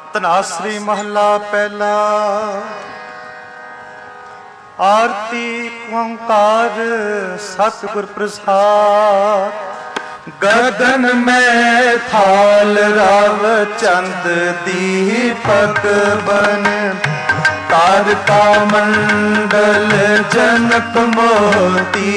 ਧਨਾਸਰੀ ਮਹਲਾ ਪਹਿਲਾ। ਆਰਤੀ ਓੰਕਾਰ ਸਤਿਗੁਰ ਪ੍ਰਸਾਦ। ਗगन में थाल राव चंद दीपक बन तारका मंडल जनक मोती।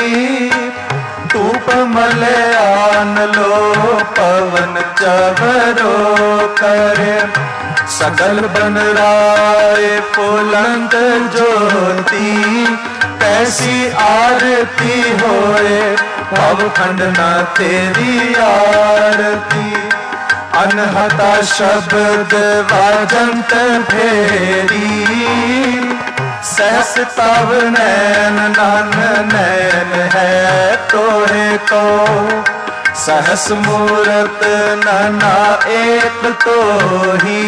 धूप मलयान लो पवन चवरो करे सगल बन राय फुलंद ज्योति। कैसी आरती होए भवखंड न तेरी आरती। अनहता शब्द वाजंत फेरी सहस तव नैन नन नैन है तोहे को। सहस मूरत नना एक तो ही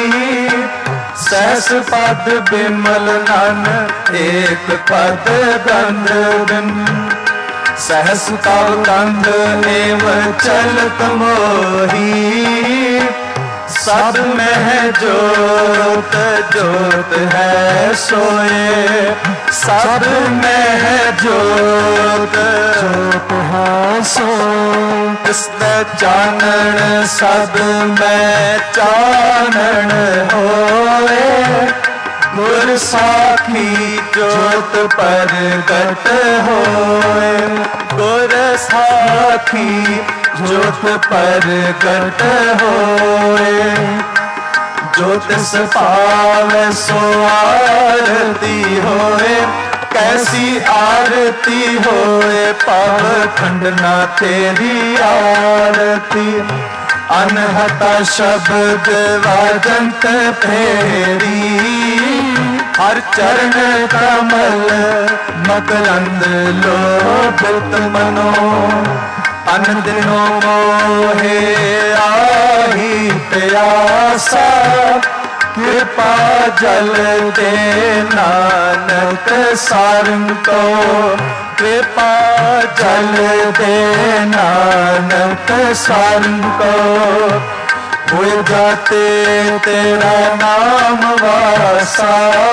सहस पद बिमल नन एक पद गंध बिन। सहस तव कंध एव चलत मोही। सब में जोत जोत है सोए। सब में है जोत जोत है सोए। इसने चानन सब में चानन होए। गुर साखी जोत प्रगट होए। गुर साखी जोत प्रगट होए। जोत पावे सो आरती होए। कैसी आरती होए पावखंड न तेरी आरती। अनहता शब्द वाजंत फेरी हर चरण कमल मकरंद लोभित मनो। अन दिनो मोहे आही प्यासा। कृपा जल दे नानक सारंग को। कृपा जल दे नानक सारंग को। हो जाते तेरा नाम वासा।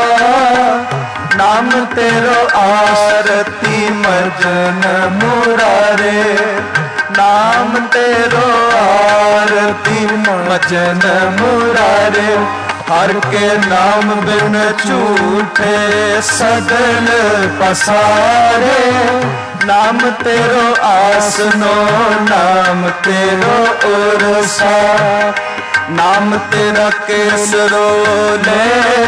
नाम तेरो आरती मजन मुरारे। नाम तेरो आरती मजन मुरारे। हर के नाम बिन झूठे सगल पसारे। नाम तेरो आसनो नाम तेरो उरसा। नाम तेरा केसरो ले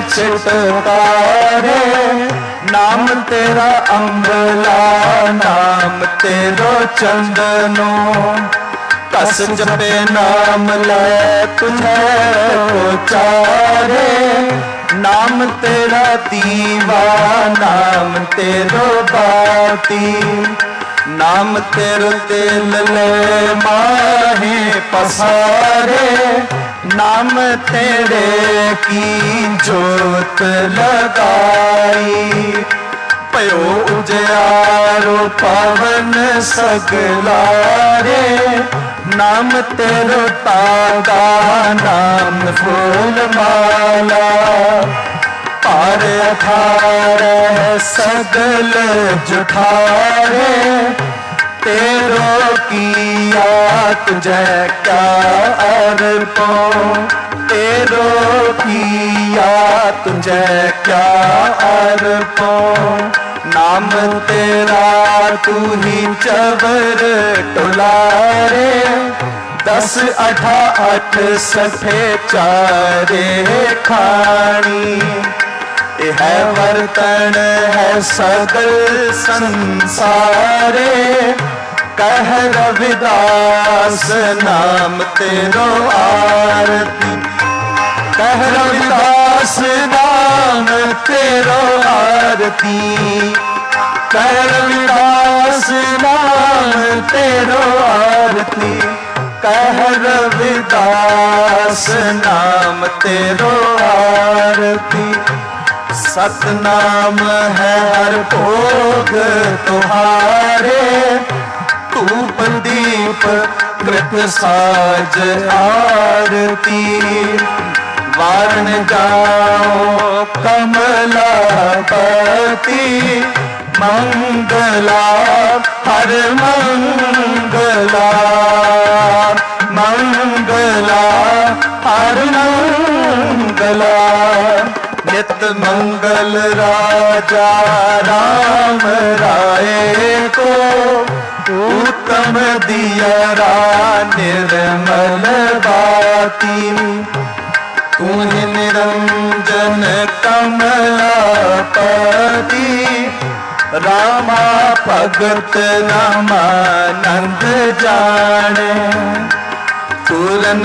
छिटकारे। नाम तेरा अम्बला नाम तेरो चंदनो। कस जपे नाम ले तुझे उचारे। नाम तेरा दीवा नाम तेरो बाती। नाम तेरो तेल ले माहे पसारे। नाम तेरे की जोत लगाई। पयो उजियारो पवन सगलारे। नाम तेरो तागा नाम फूल माला। पार अठारे सगल जुठारे। तेरो किया तुझे क्या अर्पो। तेरो किया तुझे क्या अर्पो। नाम तेरा तू ही चवर टुलारे। 10 अठा 8 सठे चारे खानी। है वर्तन है सगल संसारे। कह रविदास नाम तेरो आरती। कह रविदास नाम तेरो आरती। कह रविदास नाम तेरो आरती। कह रविदास नाम तेरो आरती। सतनाम है हर भोग तुम्हारे। धूप दीप कृत साज आरती। वारण जाओ कमलापति मंगला हर मंगला मंगला हर मंगला नित मंगल राजा राम राय को उत्तम दियरा निर्मल बाती तू निरंजन कमलापति रामा भगत रामानंद जाने पूरन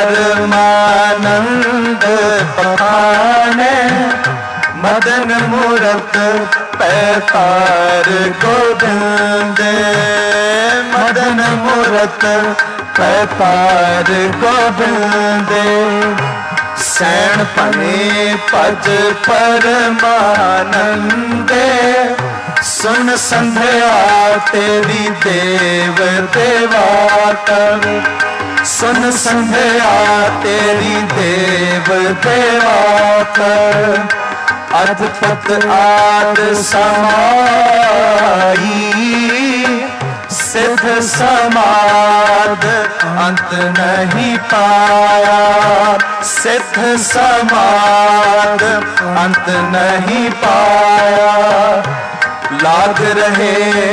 परमानंद पखाने मदन मूरत पैतार गोविंद मदन मूरत पैतार गोविंद सैन पने पज परमानंदे सुन संध्या तेरी देव देवा कर सुन संध्या तेरी देव देवा कर अद्भुत आद समाई सिद्ध समाद अंत नहीं पाया सिद्ध समाद अंत नहीं पाया लाग रहे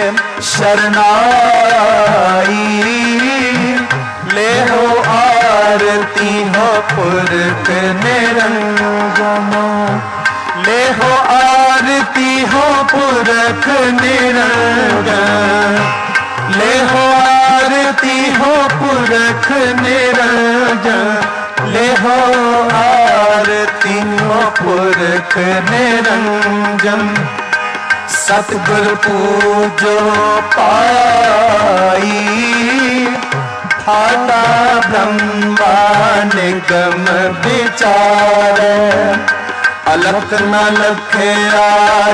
शरणाई ले हो आरती हो पुरख निरंजन ले हो आरती हो पुरख निरंजन ले हो आरती हो पुरख निरंजन ले हो आरती हो पुरख निरंजन सतगुर पूजो पाई ठाटा ब्रह्मा निगम विचार अलख न लखया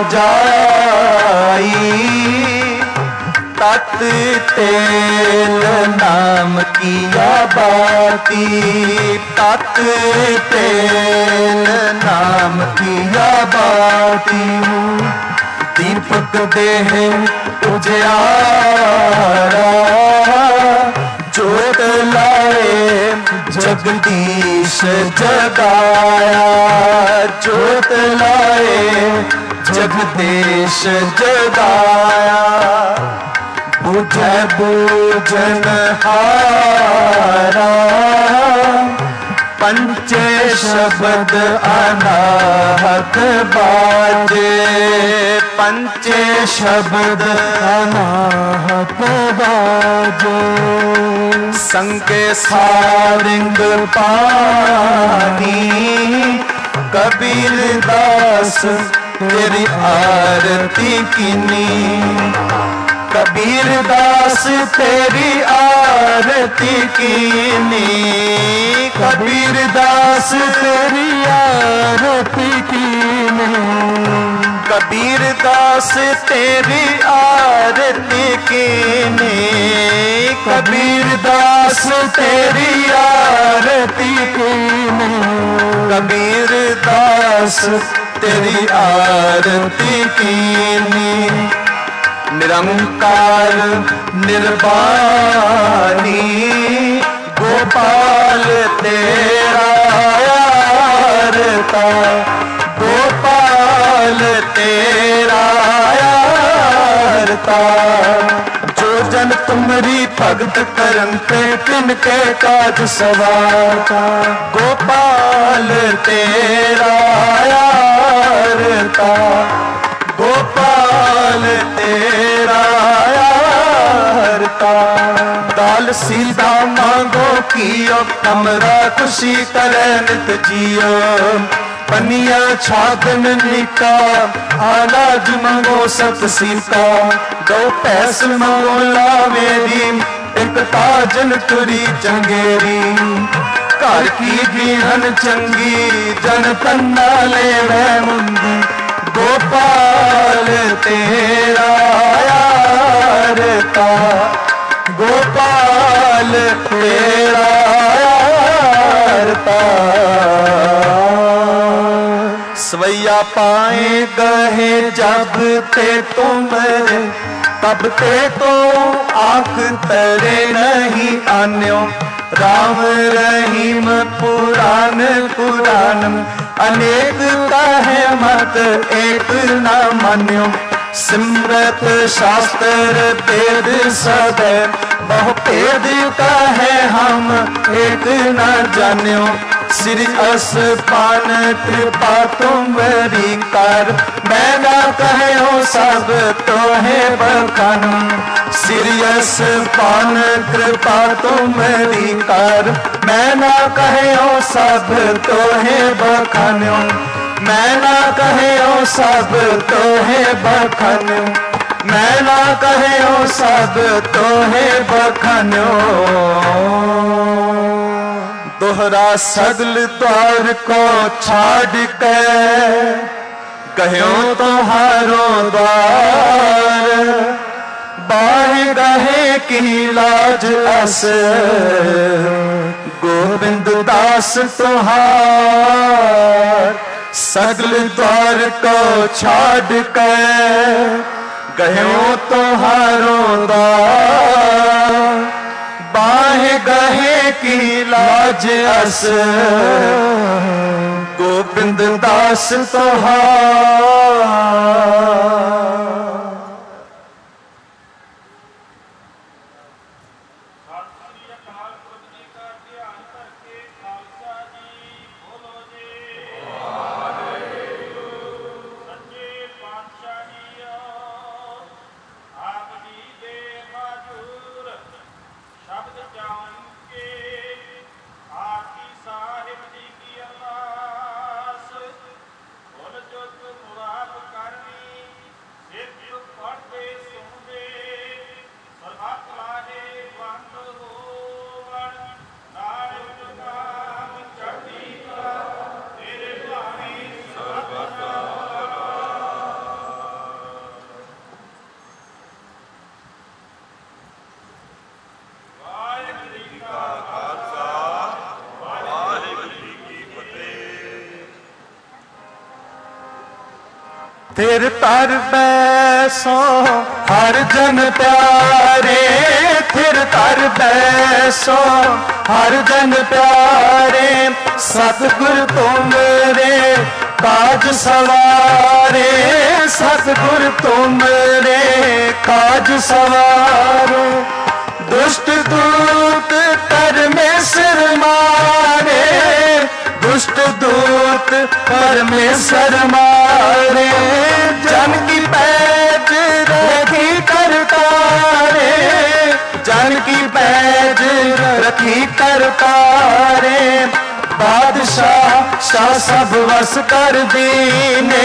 जाई तत तेल नाम किया बाती तत तेल नाम किया बाती दीपक देह उजियारा जोत लाए जगदीश जगाया जोत लाए जगदीश जगाया बुझे बूझन हारा पंचे शब्द अनाहत बाजे पंचे शब्द अनाहत बाजे संगे सारिंग पानी कबीर दास तेरी आरती कीनी कबीर दास तेरी आरती कीनी कबीर दास तेरी आरती कीनी कबीर दास तेरी आरती कीनी कबीर दास तेरी आरती कीनी कबीर दास तेरी आरती कीनी निरंकार निर्वाणी गोपाल तेरा यारता गोपाल तेरा यारता जो जन तुमरी भगत करन पे तिनके काज सवारता गोपाल तेरा यारता गोपाल तेरा यारता दाल सीधा मांगो कियो हमरा खुशी करे नित जियो पनिया छागन निका अनाज मंगो सत सीता दो पैस मंगो लावेरी एक ताजन तुरी चंगेरी घर की जीहन चंगी जन तन्ना ले मुंदी गोपाल तेरा यारता गोपाल तेरा यारता सवैया पाए गए जब ते तुमरे, तब ते तो आंख तरे नहीं आन्यो। राम रहीम पुराण पुराण, अनेक कहे मत एक न मान्यो। सिमरत शास्त्र वेद सदै, बहु भेद कहे हम एक न जान्यो। श्री असपान कृपा तुमरी कर, मैं न कहो सब तोहे बखानू। श्री असपान कृपा तुमरी कर, मैं न कहो सब तोहे बखानू। मैं न कहो सब तोहे बखानू, मैं न कहो सब तोहे बखानू। दोहरा सगल द्वार को छाड़ के, कहो तुम्हारो द्वार। बाहे गहे की लाज अस, गोविंद दास तुहार। सगल द्वार को छाड़ के, गयो तुम्हारो द्वार। बाहे गहे की लाज अस, गोविंद दास तुहार। फिर तर बैसो हर जन प्यारे, फिर तर बैसो हर जन प्यारे। सतगुर तुमरे काज सवारे, सतगुर तुमरे काज सवारो। दुष्ट दूत परमेश्वर मारे, दुष्ट दूत परमेश्वर मारे। जन की पैज रखी करतारे, जन की पैज रखी करतारे। बादशाह शाह सब वस कर दीने,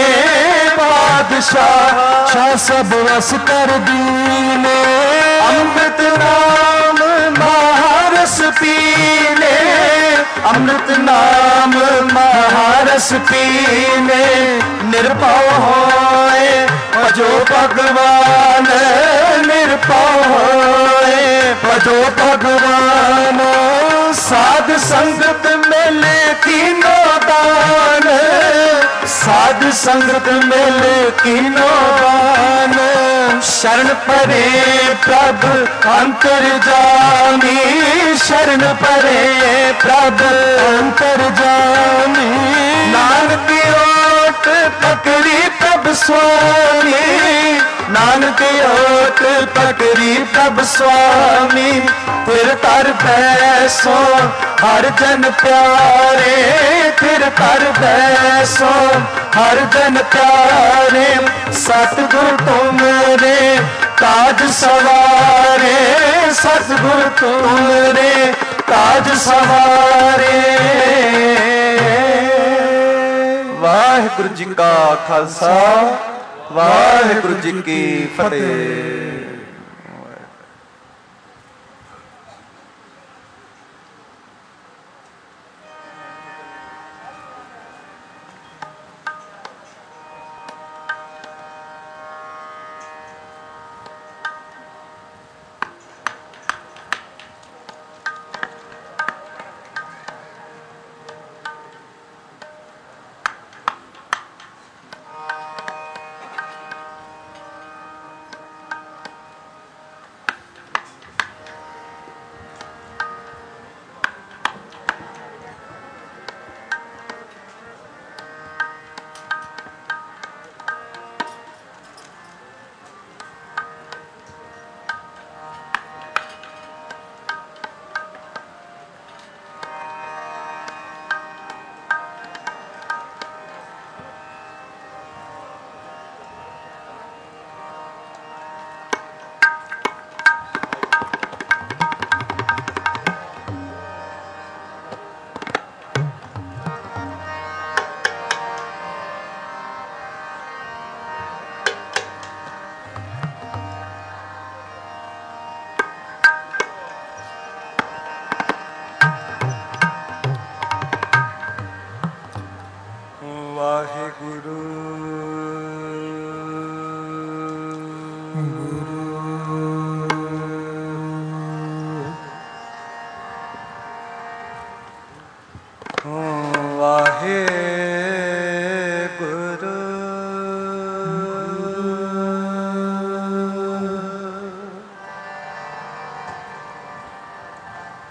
बादशाह शाह सब वस कर दीने। अमृत नाम महारस पीने, अमृत नाम महारस पीने। निर्भव होए भजो भगवान, निर्भव होए भजो भगवान। साध संगत मिले कीनो दान, साध संगत मिले कीनो दान। शरण परे प्रभु अंतर्जामी, शरण परे प्रभु अंतर्जामी। नानक ओट पकड़ी प्रभु स्वामी, नानक ओट पकड़ी प्रभु स्वामी। फिर तर बैसो हर जन प्यारे, फिर तर बैसो हर जन प्यारे। सतगुर तुमरे काज सवारे, सतगुर तुमरे काज सवारे। वाहिगुरु जी का खालसा, वाहिगुरु जी की फतेह।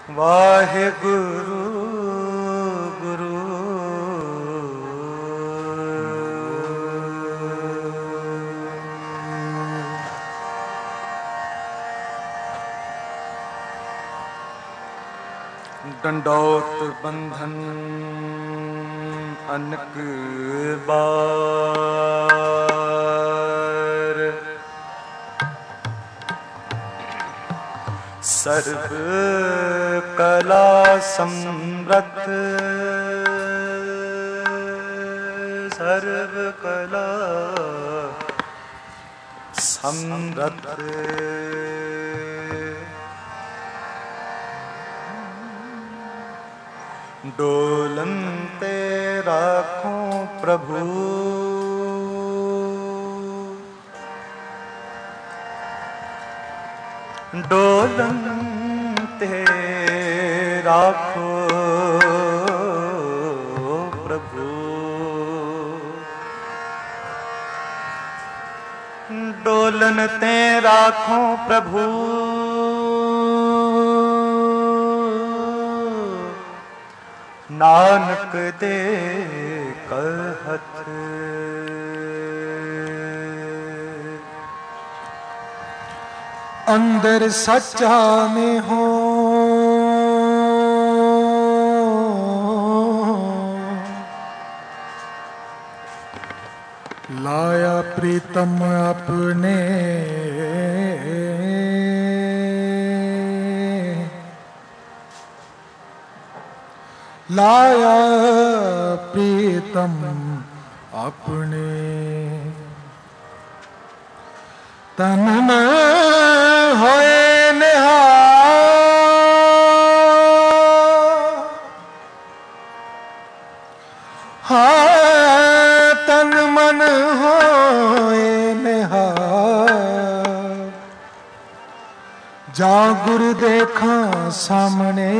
वाहिगुरु गुरु दंडौत बंधन अनक बार सर्व कला समृत सर्व कला समृत डोलनते राखो प्रभु डोलनते राखो प्रभु डोलनते राखो प्रभु नानक दे कहत अंदर सच्चा में हो लाया प्रीतम अपने लाया प्रीतम अपने तन में होए निहार हाँ तन मन होए निहार जा गुरु देखा सामने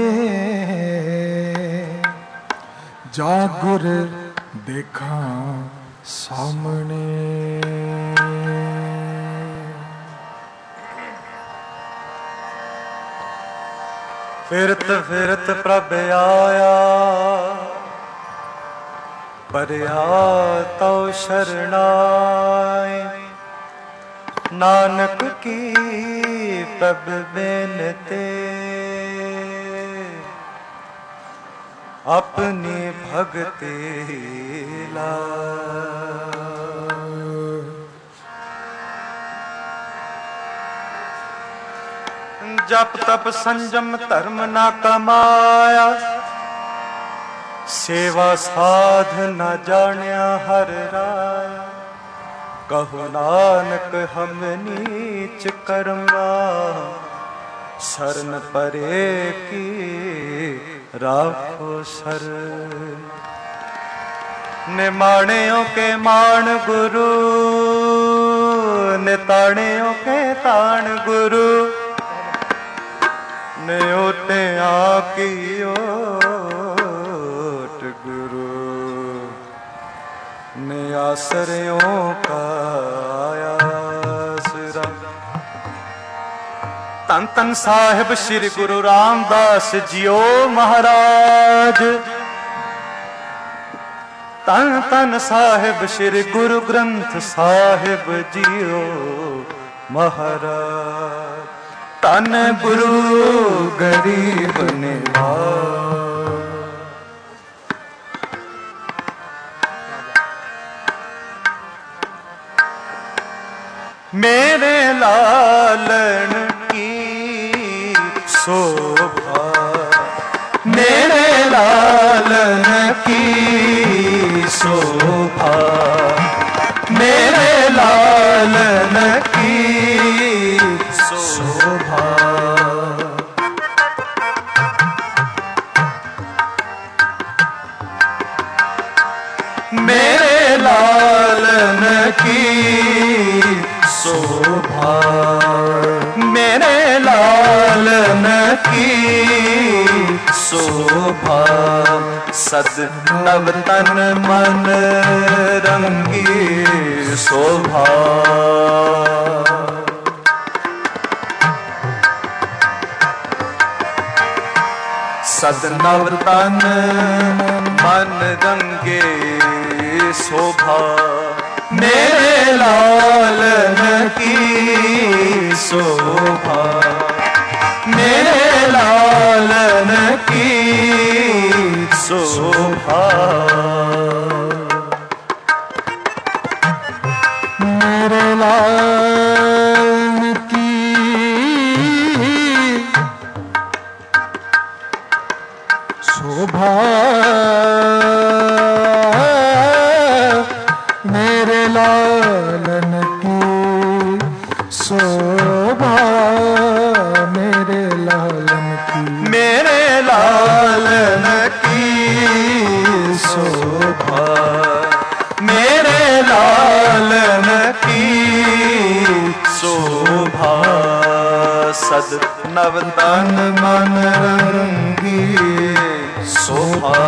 जा गुर देखा सामने फिरत फिरत प्रभ आया परया तो शरणाय नानक की प्रभ बेनते अपनी भगति ला जप तप संजम धर्म ना कमाया सेवा साध न जान्या हर राया कहो नानक हम नीच कर्मा शरण परे की राखो सर निमाणियों के मान गुरु निताणियों के ताण गुरु न्योते आकी ओट गुरु ने आश्रयों का आसरा तन तन साहिब श्री गुरु रामदास जियो महाराज तन तन साहिब श्री गुरु ग्रंथ साहिब जियो महाराज तन गुरु गरीब निवाज मेरे लालन की शोभा मेरे लालन की शोभा मेरे लालन की शोभा मेरे लालन की शोभा मेरे लालन की शोभा सद नव तन मन रंगी शोभा सदनव तन मन रंगे शोभा मेरे लालन की शोभा मेरे लालन की शोभा मेरे लालन की शोभा मेरे लालन की शोभा मेरे लालन की मेरे लालन की शोभा मेरे लालन की शोभा सद नव तन मन रंगी शोभा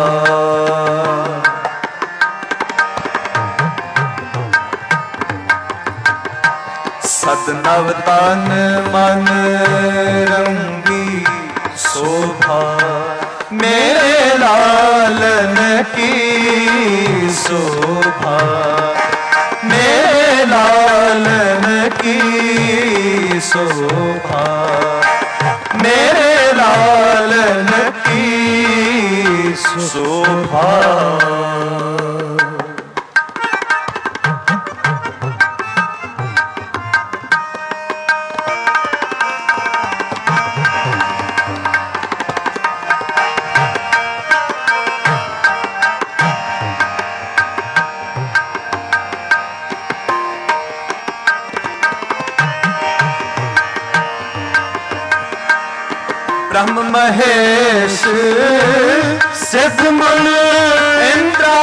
सदनव तन मन रंगी शोभा मेरे लालन की शोभा मेरे लालन की शोभा मेरे लालन की शोभा ब्रह्म महेश सिद्ध मन इंद्रा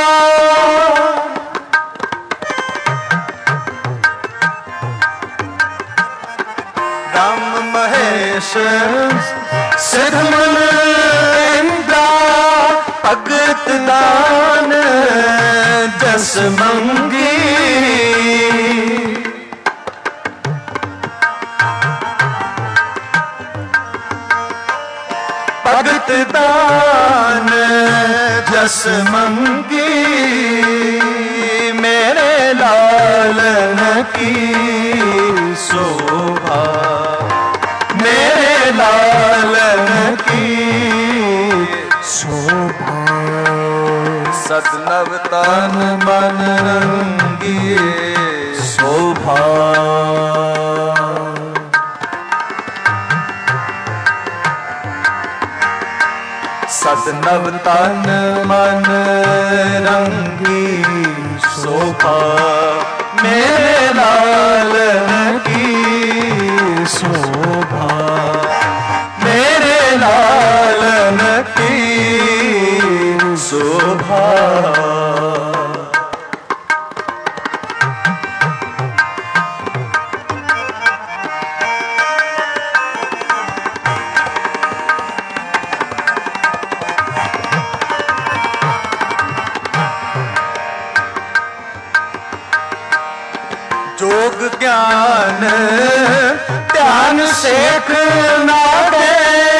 ब्रह्म महेश सिद्ध मन इंद्रा भगत दान जस मंगी भगत दान जस मंगी मेरे लालन की शोभा मेरे लालन की शोभा सदनव तन मन रंगी शोभा सदनव तन मन रंगी शोभा मेरे लालन की शोभा मेरे लालन की शोभा जोग ज्ञान ध्यान शेख नागे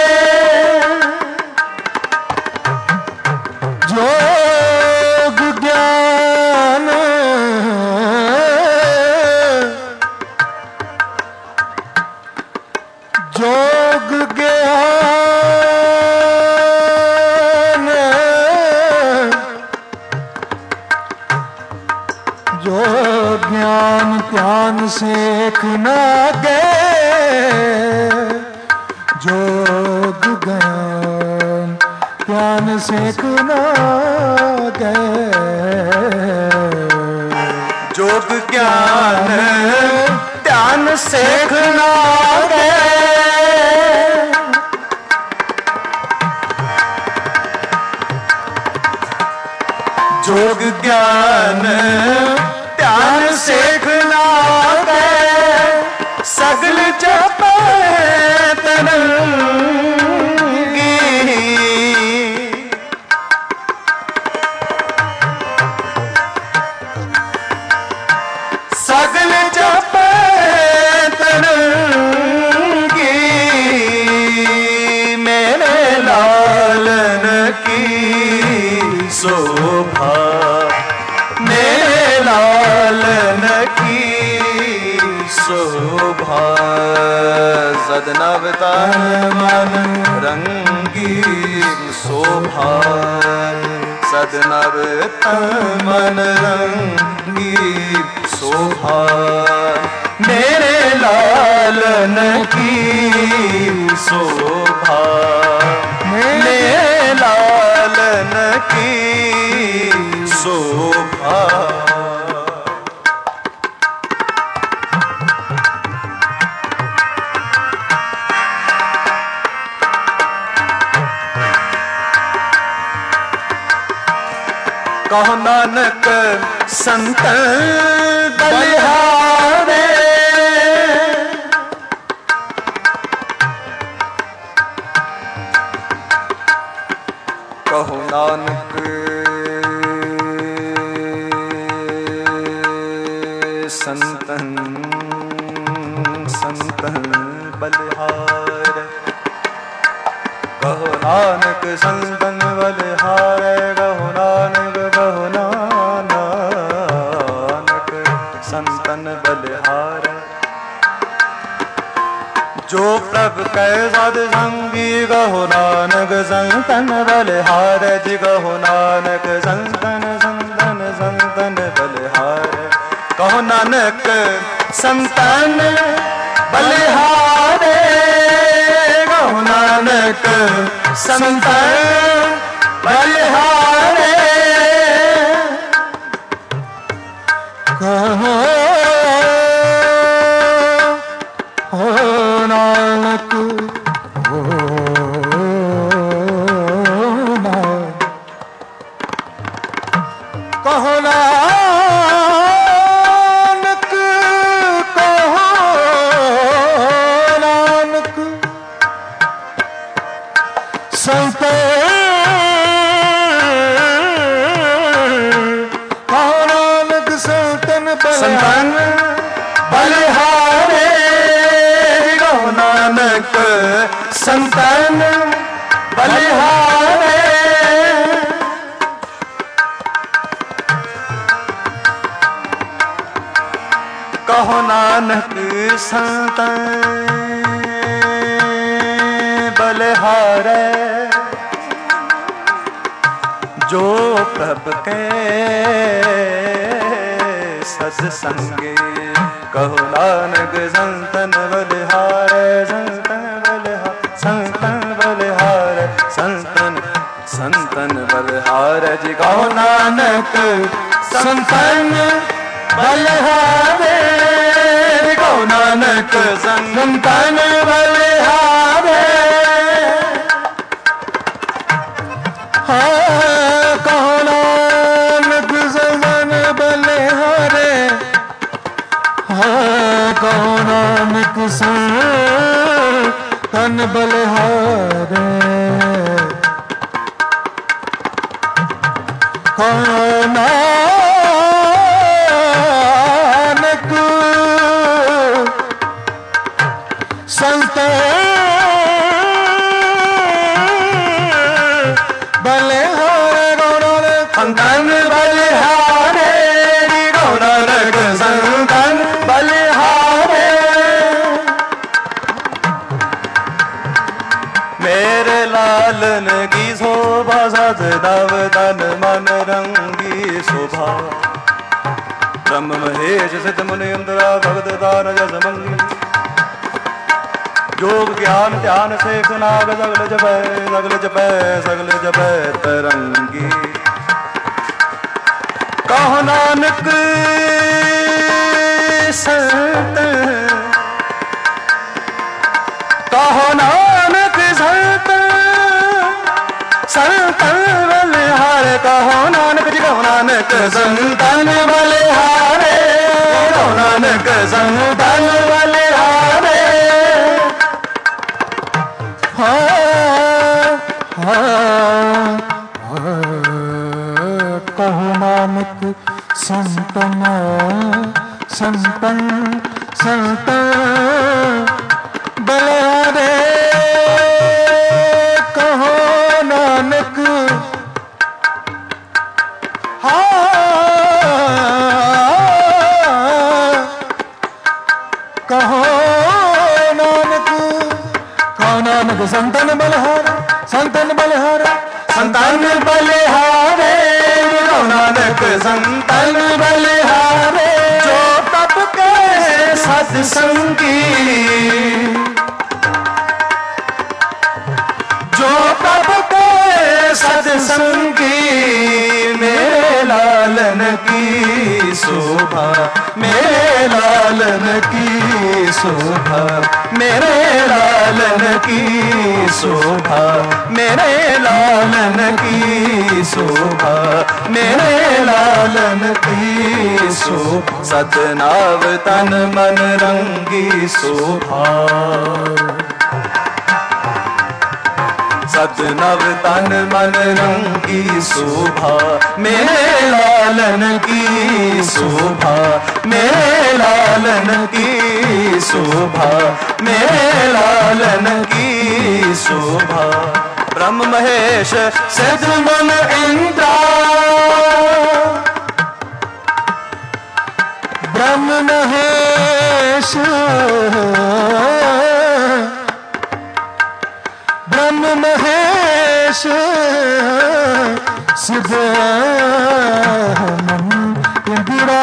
जोग ज्ञान जोग ज्ञान जो ज्ञान ध्यान शेख नागे जोग ज्ञान ध्यान शेख नागे जोग ज्ञान ध्यान शेख नागे जोग ज्ञान ध्यान शेख नागे सगल जपे तरंगी सगल जपे तरंगी मेरे लाल मन रंगी शोभा सदनव मन रंगी शोभा मेरे लालन की शोभा मेरे लालन की शोभा। कहो नानक संत बलिहारे कहो नानक संतन संतन बलिहार कहो नानक संतन बलिहार कहो नानक संतन बलिहार जो प्रभ कै साध संगी कहो नानक संतन बलिहार जी कहो नानक संतन संतन संतन बलिहार कहो नानक संतन बलिहार कहो नानक संतन बलिहार कहो नानक कहो नानक कहो नानक संत संतन बलिहारे कहो नानक संतन बलिहारे कहो नानक संतन बलिहारे जो प्रभ के सत्संगे कहो नानक संतन बलिहार संतन बलिहार संतन बलिहार संतन संतन बलिहार जी कहो नानक संतन बलिहार कहो नानक संतन बलिहार कहो नानक संतन बलिहारे कहो नानक संतन बलिहारे कहो नानक संतन संतन बलिहारे कहो नानक संतन बलिहारे मेरे लालन की शोभा सदनव तन मन रंगी शोभा ब्रह्म महेश सिद्ध मुनि इंद्रा भगत दान जस मंगी योग ज्ञान ध्यान शेख नाग सगल जपै सगल जपै तरंगी कहो नानक संत कहो नानक संत संतन बलिहार कहो नानक जी कहो नानक संतन बलिहार कहो नानक संतन बलिहार कहो नानक संतन संतन संतन बलिहारे कहो नानक कहो नानक कहो बलिहारे संतन बलिहारे गुरु नानक संतन बलिहारे जो तप के सत्संगी जो तप के सत्संगी मेरे लालन की शोभा मेरे लालन की शोभा मेरे लालन की शोभा मेरे लालन की शोभा मेरे लालन की शोभा सतनाव तन मन रंगी शोभा सतनव तन मन रंगी शोभा मेरे लालन की शोभा मेरे लालन की शोभा मेरे लालन की शोभा ब्रह्म महेश सिद्ध मन इंद्र ब्रह्म महेश ब्रह्म महेश सिद्ध मन इंदिरा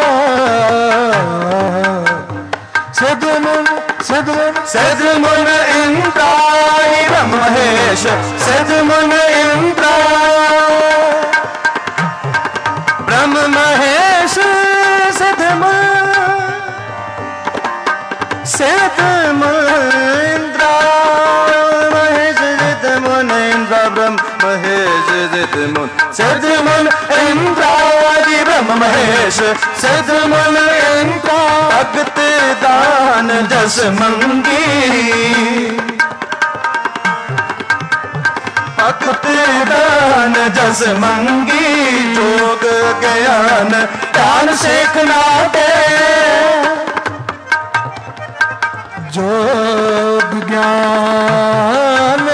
सिद्ध मन सिद्ध मन सिद्ध मन इंद्र ब्रह्म महेश सिद्ध मन इंद्र ब्रह्म महेश सिद्ध मन सिद्ध इंद्र ब्रह्म महेश सिद्ध मन सिद्ध मन इंद्रादि ब्रह्म महेश सिद्ध मन इंद्र भगत दान जस मंगी भगत दान जस मंगी जोग ज्ञान ध्यान सीखना दे जोग ज्ञान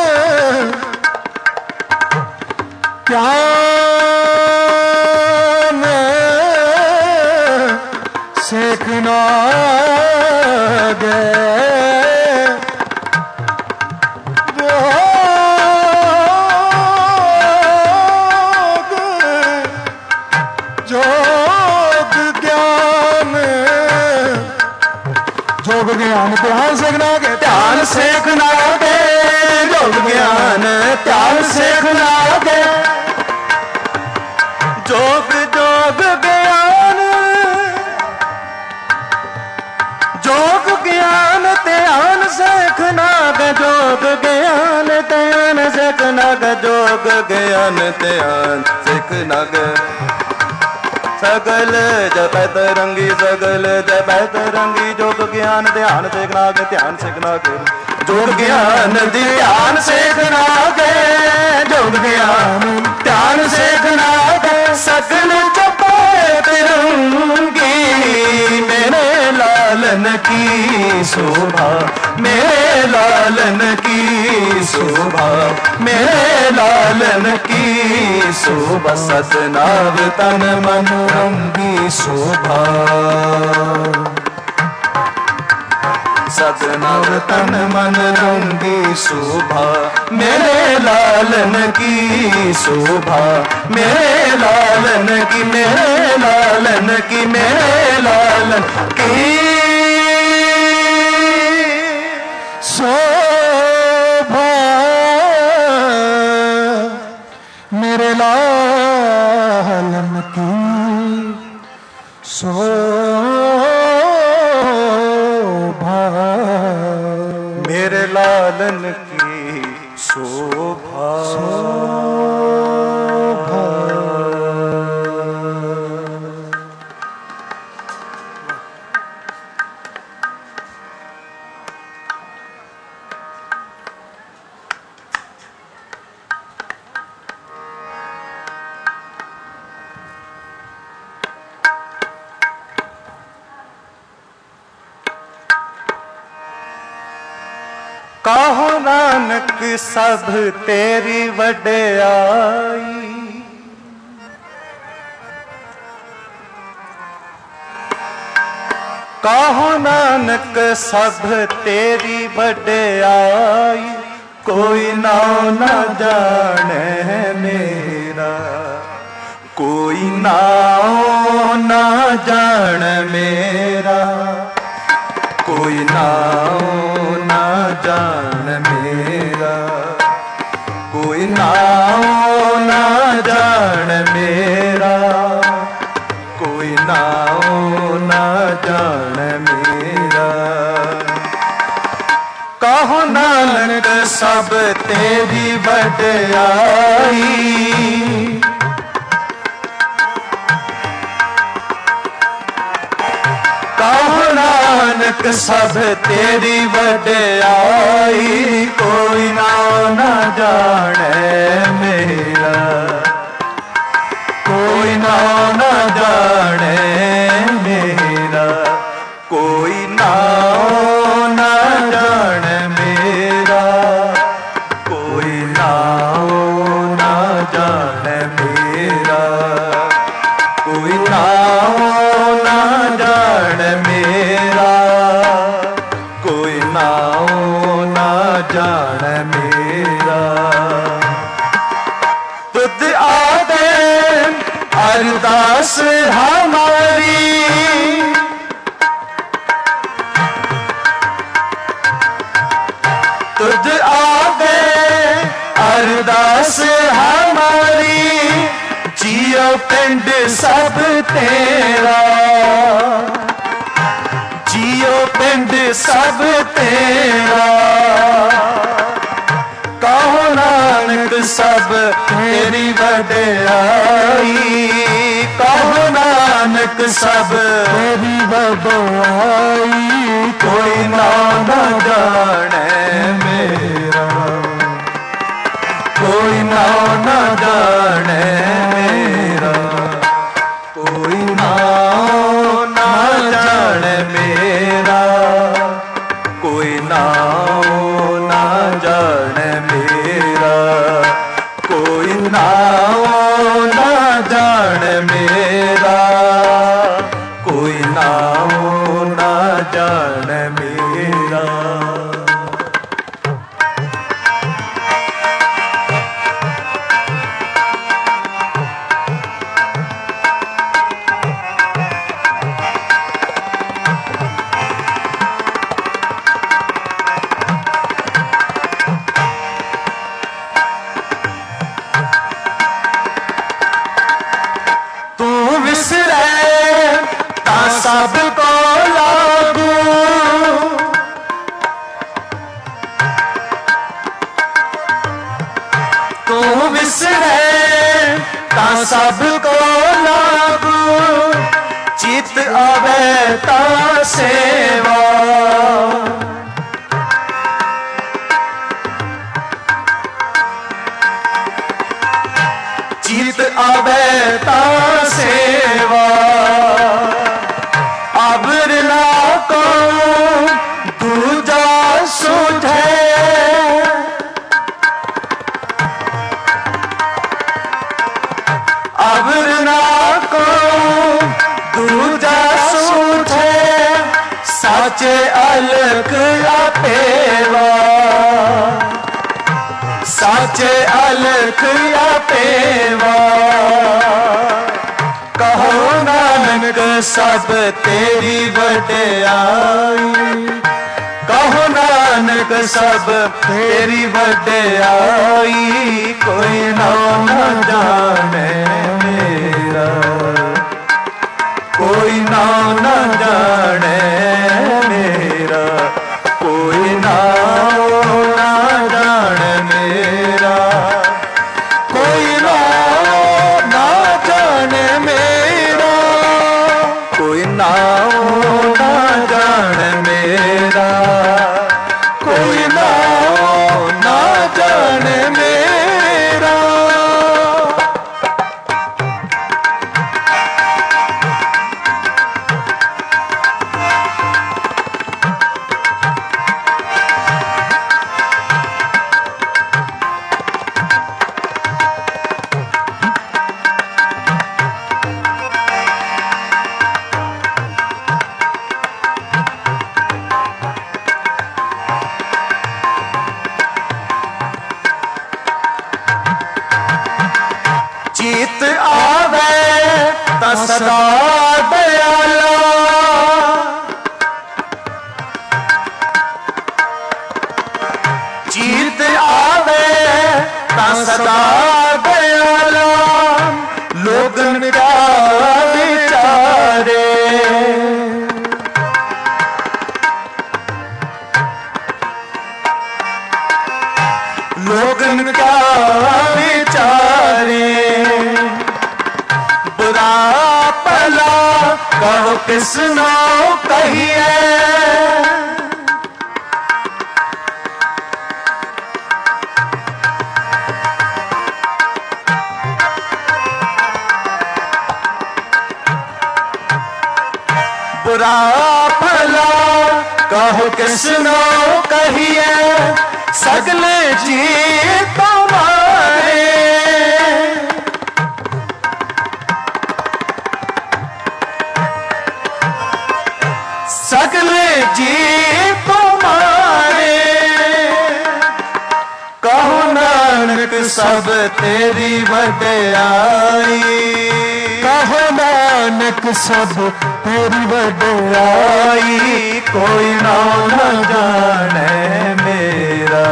ज्ञान सीखना दे जोग ज्ञान ध्यान सीखना के ध्यान सीखना दे योग ज्ञान ध्यान सीखना दे जोग जोग ज्ञान जोग ज्ञान ध्यान सीखना गे जोग ज्ञान ध्यान सीखना गे जोग ज्ञान ध्यान सीखना गे सगल जपैत रंगी सगल जपैत रंगी जोग ज्ञान ध्यान सीखना के ध्यान सीखना के जोग ज्ञान ध्यान सीखना के जोग ज्ञान ध्यान सीखना के सगल जपैत रंगी मेरे लालन की शोभा मेरे लालन की शोभा मेरे लालन की शोभा सतनाव तन मन रंगी शोभा सतनाव तन मन रंगी शोभा मेरे लालन की शोभा मेरे लालन की मेरे लालन की मेरे लालन की शोभा मेरे लालन की शोभा मेरे लालन की शोभा कहो नानक सब तेरी वड्याई कहो नानक सब तेरी वड्याई कोई नाम न जाने मेरा, कोई नाम न जान मेरा, कोई नाम न जान मेरा, कोई नाम न जान मेरा, कोई नाम न जान मेरा। कहो नानक सब तेरी वड्याई, कहो नानक सब तेरी वड्याई, कोई नाम न जाने मेरा, कोई नाम न जाने मेरा, कोई नाम न जाने मेरा, कोई नाम न जाने मेरा, कोई नाम न जाने मेरा, कोई नाम न जाने मेरा। तुझ आदे अरदास हमारी, तुझ आगे अरदास हमारी, जियो पिंड सब तेरा, जियो पिंड सब तेरा, कहो नानक सब तेरी वड्याई, कहो नानक सब तेरी वड्याई, कोई नाम न जाने मेरा, कोई नाम न जाने मेरा, कोई नाम न जाने मेरा, कोई नाम न जाने मेरा, कोई नाम न जाने मेरा, कोई नाम न जाने मेरा। सब को लागू, तू विसरे ता सब को लागू, चित आवे ता सेवा, चित आवे ता सेवा, अबरना को दूजा सुझे, अबरना को दूजा सुझे, साचे अलख अपेवा, साचे अलख अपेवा, कहो नानक सब तेरी वड्याई, कहो नानक सब तेरी वड्याई, कोई नाम न जाने मेरा, कोई नाम न जाने मेरा, कोई नाम न जाने मेरा, कोई नाम न जाने मेरा, कोई नाम न जाने मेरा, कोई नाम न जाने मेरा, सदा दयाला, जीत आवे ता सदा दयाला, लोगन क्या विचारे। लोगन क्या विचारे, बुरा भला कहो किसनो कहिए। बुरा भला कहो किसनो कहिए, सगले जी तुम्हारे। सगले जी तुम्हारे, कहो नानक सब तेरी वड्याई। कहो नानक सब तेरी वड्याई, कोई नाम न जाने मेरा,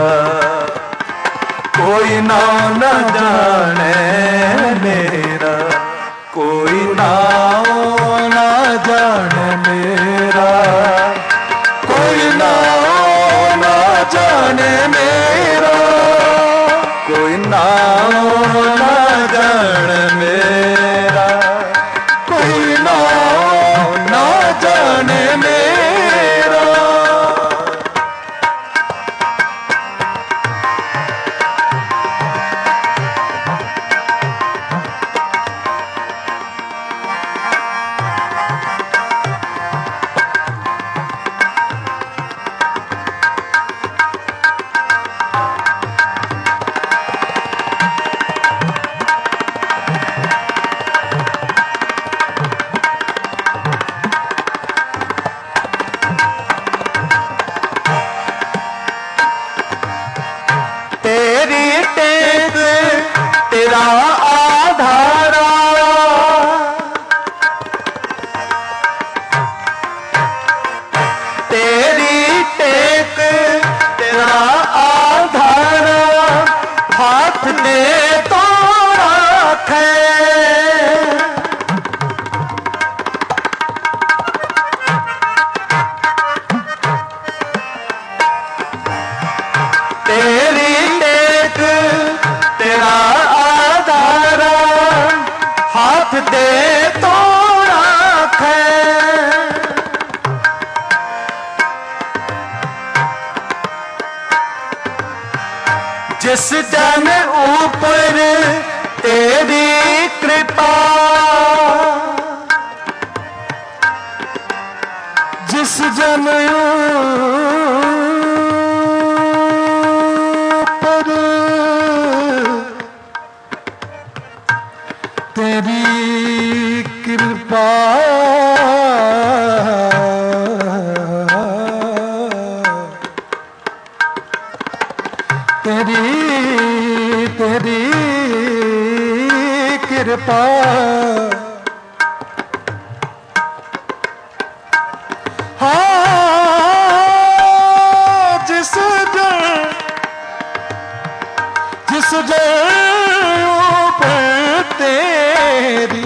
कोई नाम न जाने मेरा, कोई नाम न जाने मेरा, कोई नाम न जाने मेरा, कोई नाम न जाने मेरा, कोई नाम न जाने मेरा। तेरी टेक तेरा आधारा, तेरी टेक तेरा आधारा, हाथ दे तो राखे। तेरी टेक तेरा आधारा, हाथ दे तो राखे। जिस जन ऊपर तेरी कृपा, जिस जन ऊपर तेरी कृपा, तेरी कृपा, जिस जन पर तेरी,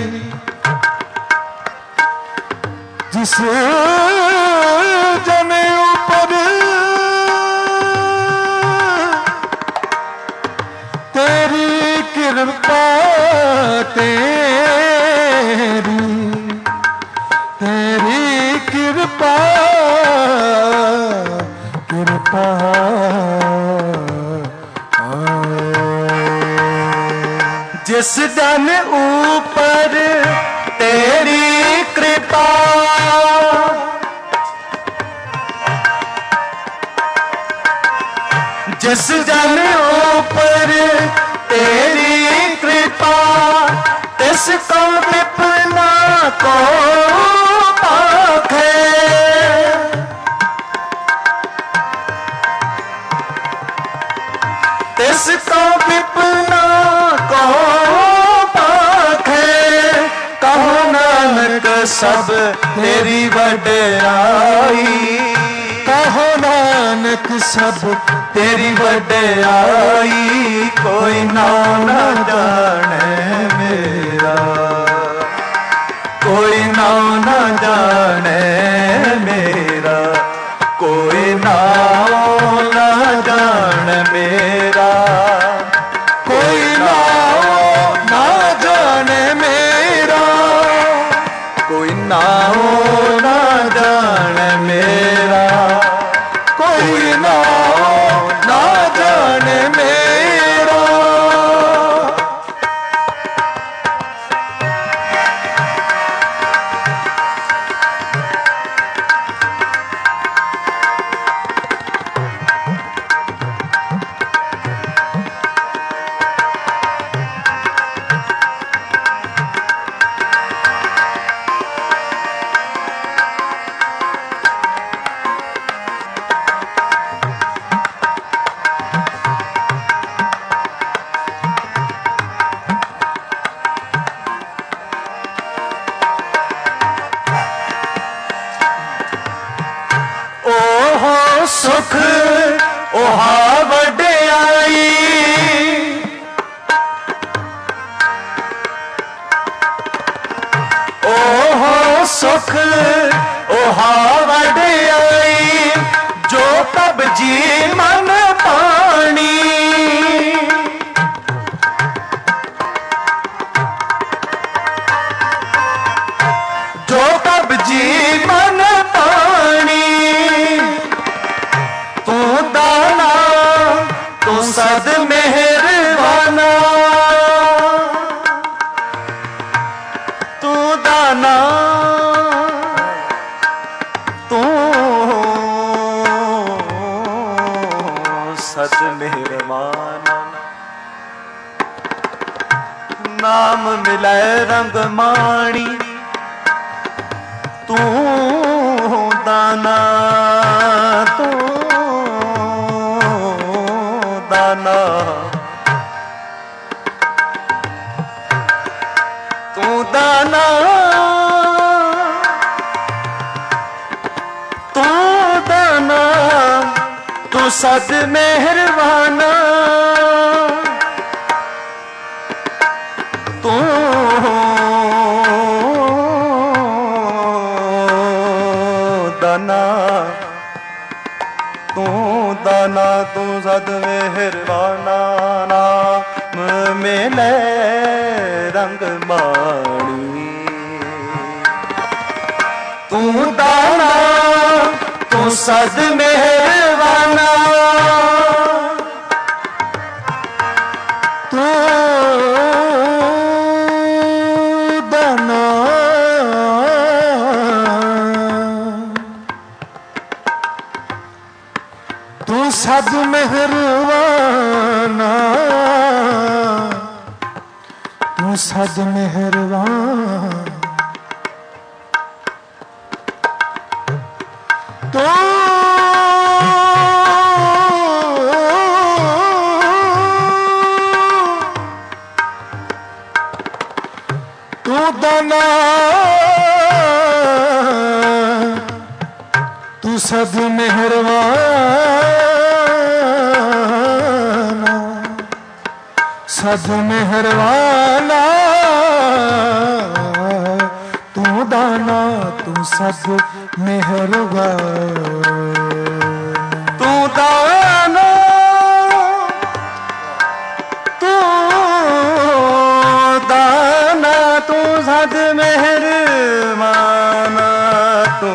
जिस जन ऊपर तेरी कृपा, तेरी कृपा, कृपा जिस जन ऊपर तेरी कृपा, जिस जन ऊपर तेरी कृपा, तिसको विपना को पाखे। तिसको विपना को पाखे, कहो ना सब तेरी वड्याई। कहो नानक सब तेरी वड्याई, कोई नाम न जाने मेरा, कोई नाम न जाने मेरा, कोई नाम न जाने मेरा, कोई नाम न जाने मेरा, कोई नाम न जाने मेरा, कोई नाम न जाने मेरा। सुख ओहा वड्याई, ओहो सुख ओहा वड्याई, जो तब जी मन पानी, जो तब जी मन पानी। तू दाना तू सद मेहरबाना, तू दाना तू सद मेहरबाना। नाम मिले रंग माणी, तू दाना तू दाना, तू दाना तू दाना, तू सद मेहरबाना, तू दाना तू दाना, तू सद मेहरबाना। नाम मिले रंग माणी, तू दाना तू सद मेहरबाना, तू दाना तू सद मेहरबाना, तू सद मेहरबान। तू तू दाना तू सद मेहरबान, सद मेहरबाना। तू दाना तू सद मेहरबान, तू दाना तू दाना, तू सद मेहरबाना, तू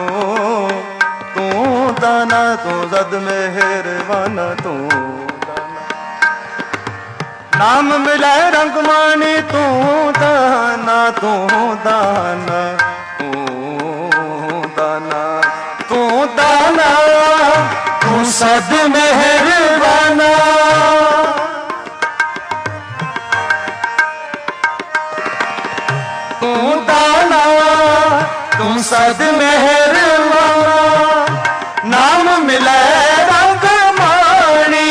दाना तू सद मेहरबाना, तू नाम मिले रंग मानी, तू दाना तू दाना, तू दाना तू दाना, तू सद मेहरबाना। तू दाना तू सद मेहरबाना, नाम मिले रंग माणी।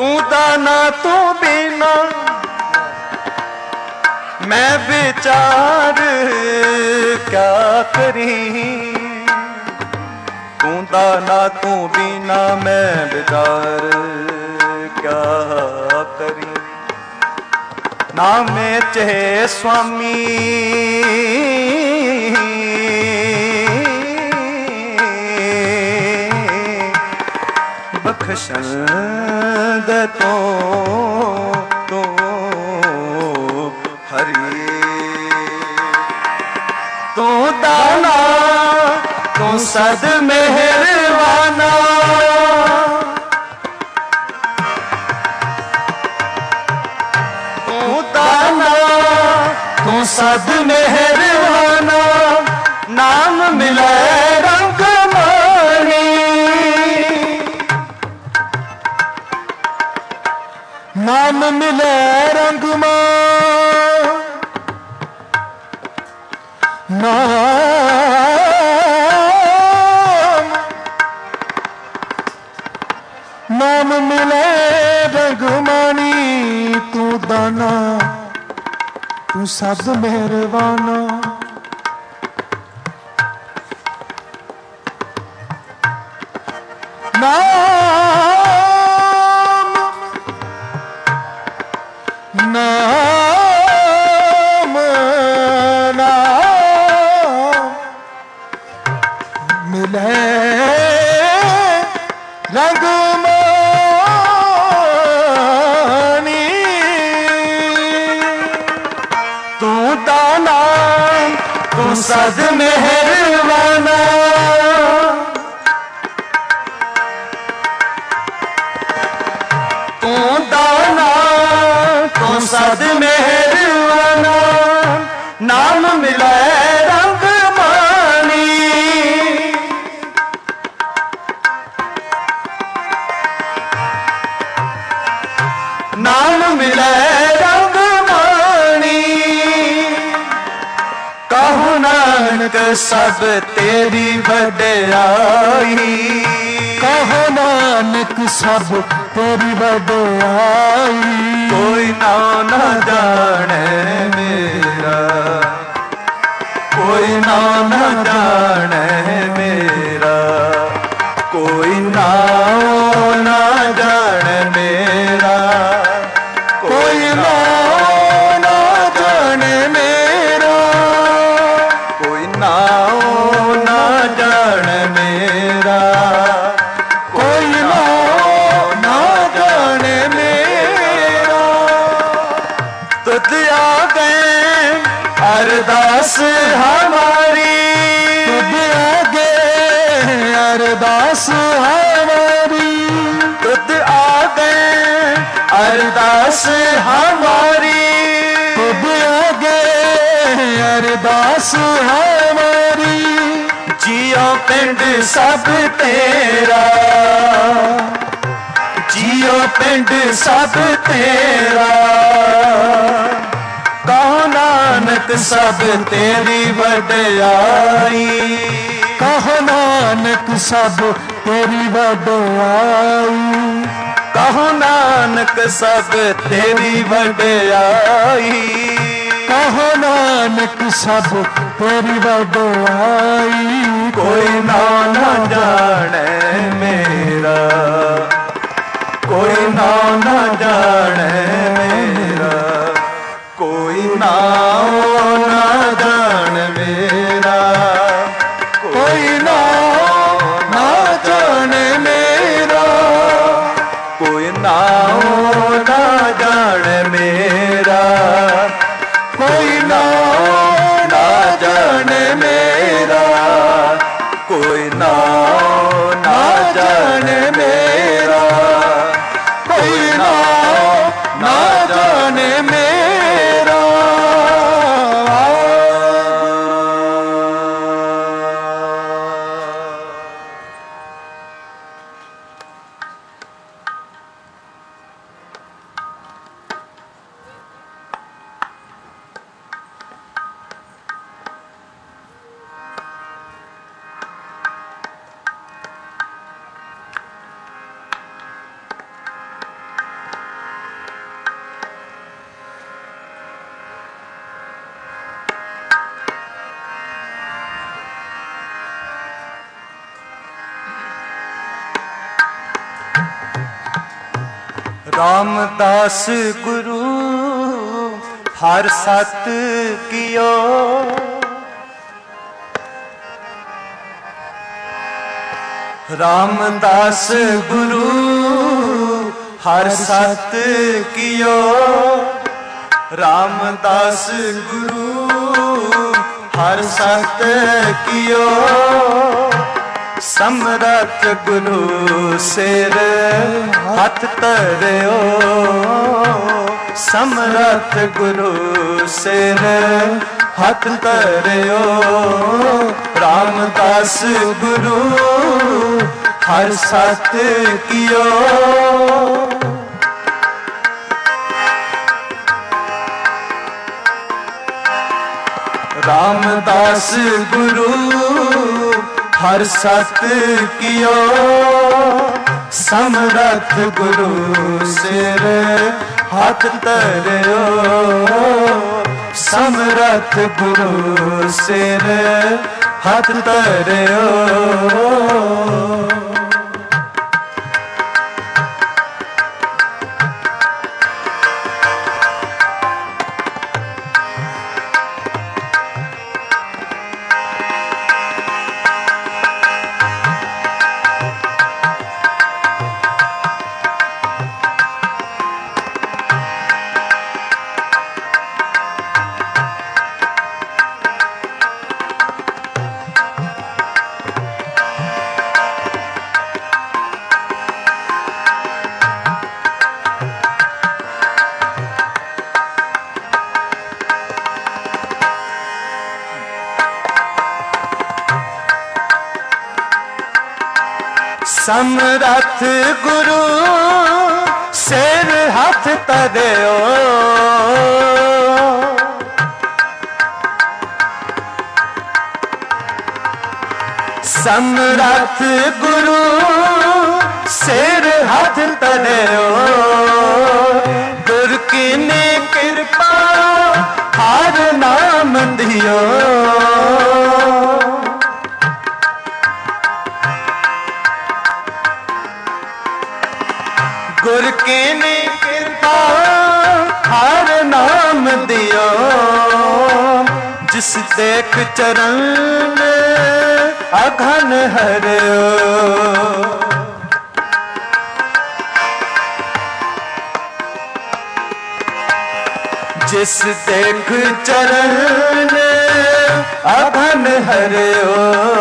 ਤੂੰ ਦਾਨਾ ਤੂੰ ਬਿਨਾ मैं विचार क्या करी। तू दाना तू बिना मैं विचार क्या करी। नामे चहे स्वामी बख्शन दे तो हरि। तू दाना तू सद मेहरबाना तू दाना तू सद मेहरबाना नाम मिले रंग मानी। नाम मिले रंग नाम मिले रघुमानी। तू दाना तू सद मेहरबाना। नाम नाम मिले रंग मानी। तू दाना तू सद मेहरबाना तू दाना तू सद मेहरबाना नाम मिले रंग मानी। नाम मिले रंग मानी। कहु नानक सब तेरी वड्याई। कहो नानक सब तेरी वड्याई। कोई नाम न जाने मेरा कोई नाम न जाने मेरा कोई नाम न जाने मेरा कोई नाम न जाने मेरा कोई नाम न जाने मेरा कोई नाम न जाने मेरा। तुझ आ गए अरदास हमारी तुझ आगे अरदास हमारी। तुझ आ गए अरदास हमारी तुझ आगे अरदास हमारी। जियो पिंड सब तेरा जियो पिंड सब तेरा। कहो नानक सब तेरी वड्याई। कहो नानक सब तेरी वड्याई। कहो नानक सब तेरी वड्याई। कहो नानक सब तेरी वड्याई। कोई नाम न जाने मेरा कोई नाम न जाने मेरा कोई नाम न जाने मेरा कोई नाम न जाने मेरा कोई नाम न जाने मेरा कोई नाम न जाने मेरा कोई नाम न जाने मेरा कोई नाम रामदास गुरु हर सत कियो, रामदास गुरु हर सत कियो, रामदास गुरु हर सत कियो, समरथ गुरु सिर हथ धरियो, समरथ गुरु सिर हथ धरियो, रामदास गुरु हर सत कियो। रामदास गुरु हर सत कियो, समरथ गुरु सिर हाथ धरियो, समरथ गुरु सिर हाथ धरियो। समरथ गुरु सिर हाथ धरियो, समरथ गुरु सिर हाथ धरियो, गुर की ने कृपा हर नाम दियो, गुर की ने कृपा हर नाम दियो, जिस देख चरण अघन हरियो, जिस देख चरण अघन हरियो,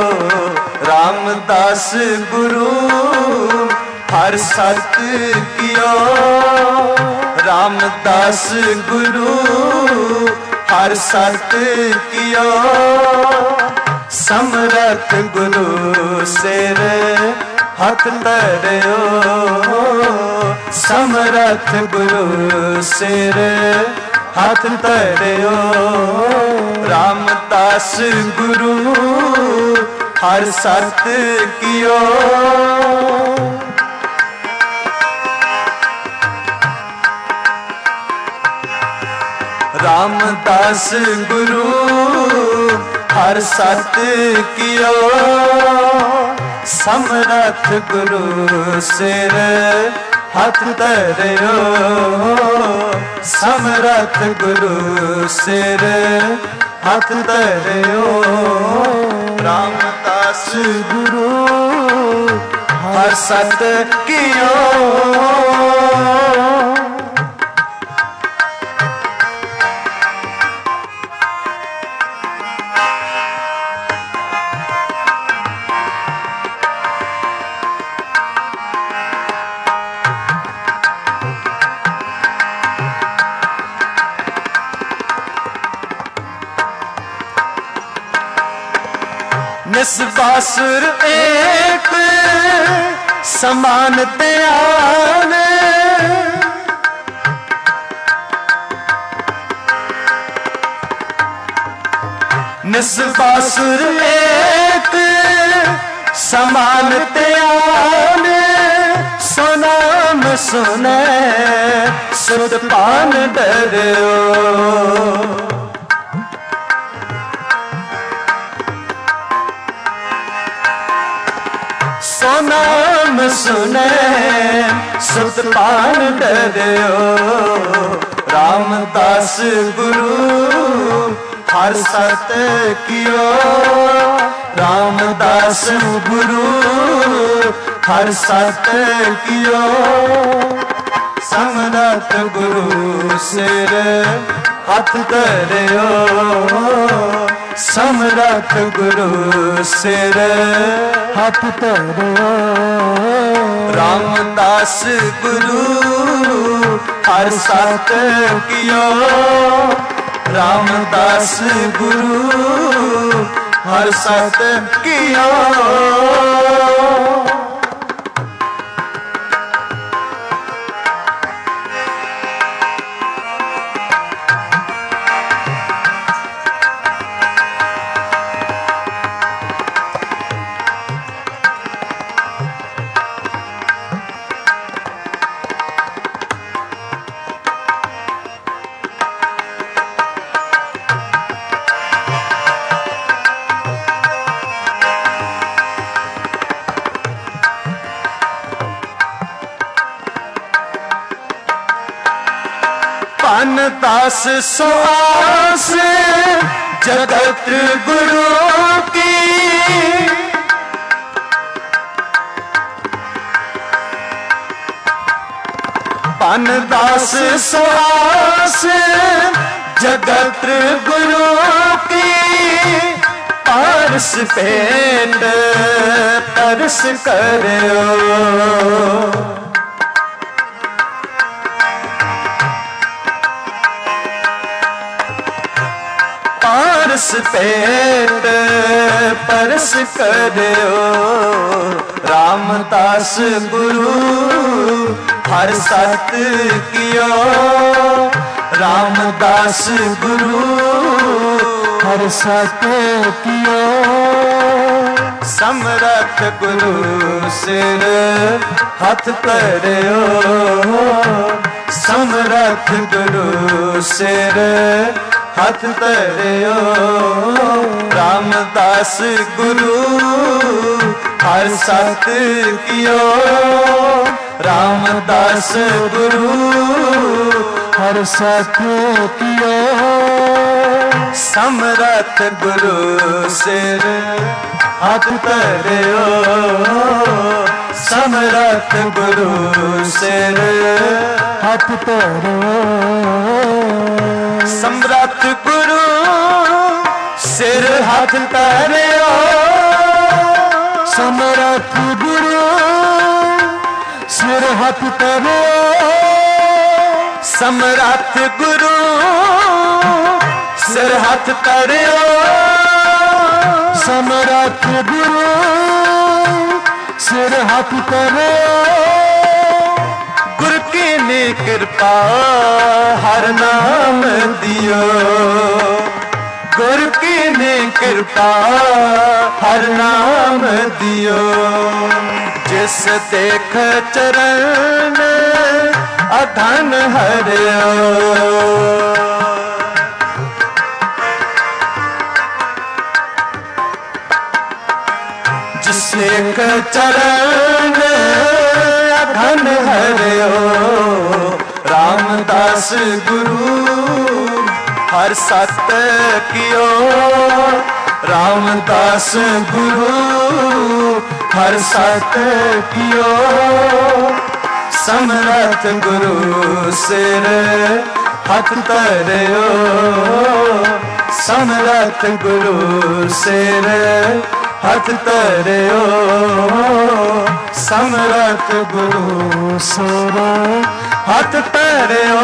रामदास गुरु हर सत कियो, रामदास गुरु हर सत कियो, समरथ गुरु सिर हाथ धरियो, समरथ गुरु सिर हाथ धरियो, रामदास गुरु हर सत कियो। रामदास गुरु हर सत कियो, समरथ गुरु सिर हाथ धरियो, समरथ गुरु सिर हाथ धरियो, रामदास गुरु हर सत कियो। निस्बासुर एक समान त्यान, निस्बासुर एक समान त्यान, सोनाम सुने सुध पान डरियो, सो नाम सुने सुत पान डरियो रामदास गुरु हर सत कियो रामदास गुरु हर सत कियो समरथ गुरु सिर हथ धरियो समरथ गुरु सिर हथ धरियो रामदास गुरु हर सत कियो रामदास गुरु हर सत कियो दास सुआस जगत गुरु की पन दास सुआस जगत गुरु की पारस पेट तरस करो परस पेट परस करो रामदास गुरु हर सत कियो रामदास गुरु हर सत कियो समरथ गुरु सिर हथ धरियो समरथ गुरु सिर हथ धरियो रामदास गुरु हर सत कियो रामदास गुरु हर सत कियो समरथ गुरु सिर हथ धरियो समरथ गुरु सिर हथ धरियो समरथ गुरु सिर हथ धरियो समरथ गुरु सिर हथ धरियो समरथ गुरु सिर हथ धरियो समरथ गुरु सिर हथ धरियो गुर की ने कृपा हर नाम दियो गुर की ने कृपा हर नाम दियो जिस देख चरण अधन हरियो जिस देख चरण अधन हरियो रामदास गुरु हर सत कियो रामदास गुरु हर सत कियो समरथ गुरु सिर हथ धरियो समरथ गुरु सिर हथ धरियो समरथ गुरु सिर हथ धरियो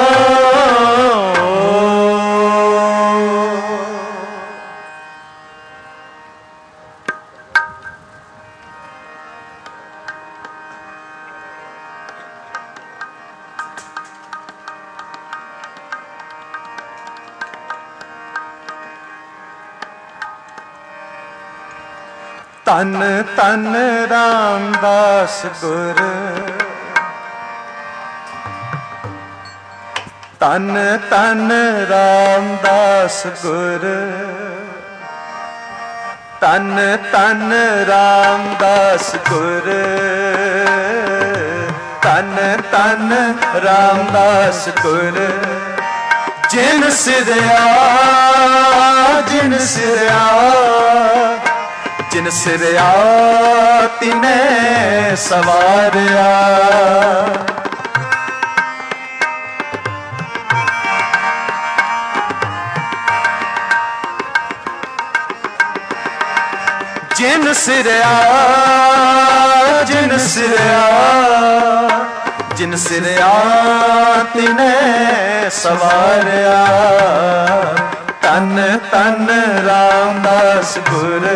तन तन रामदास गुर तन तन रामदास गुर ਤਨ ਤਨ ਰਾਮਦਾਸ ਗੁਰ, ਤਨ ਤਨ ਰਾਮਦਾਸ ਗੁਰ, ਜਿਨ ਸਿਰਿਆ ਜਿਨ ਸਿਰਿਆ ਜਿਨ ਸਿਰਿਆ ਤਿਨੇ ਸਵਾਰਿਆ। ਜਿਨ ਸਿਰਿਆ ਜਿਨ ਸਿਰਿਆ ਜਿਨ ਸਿਰਿਆ ਤਿਨੇ ਸਵਾਰਿਆ। ਤਨ ਤਨ ਰਾਮਦਾਸ ਗੁਰ,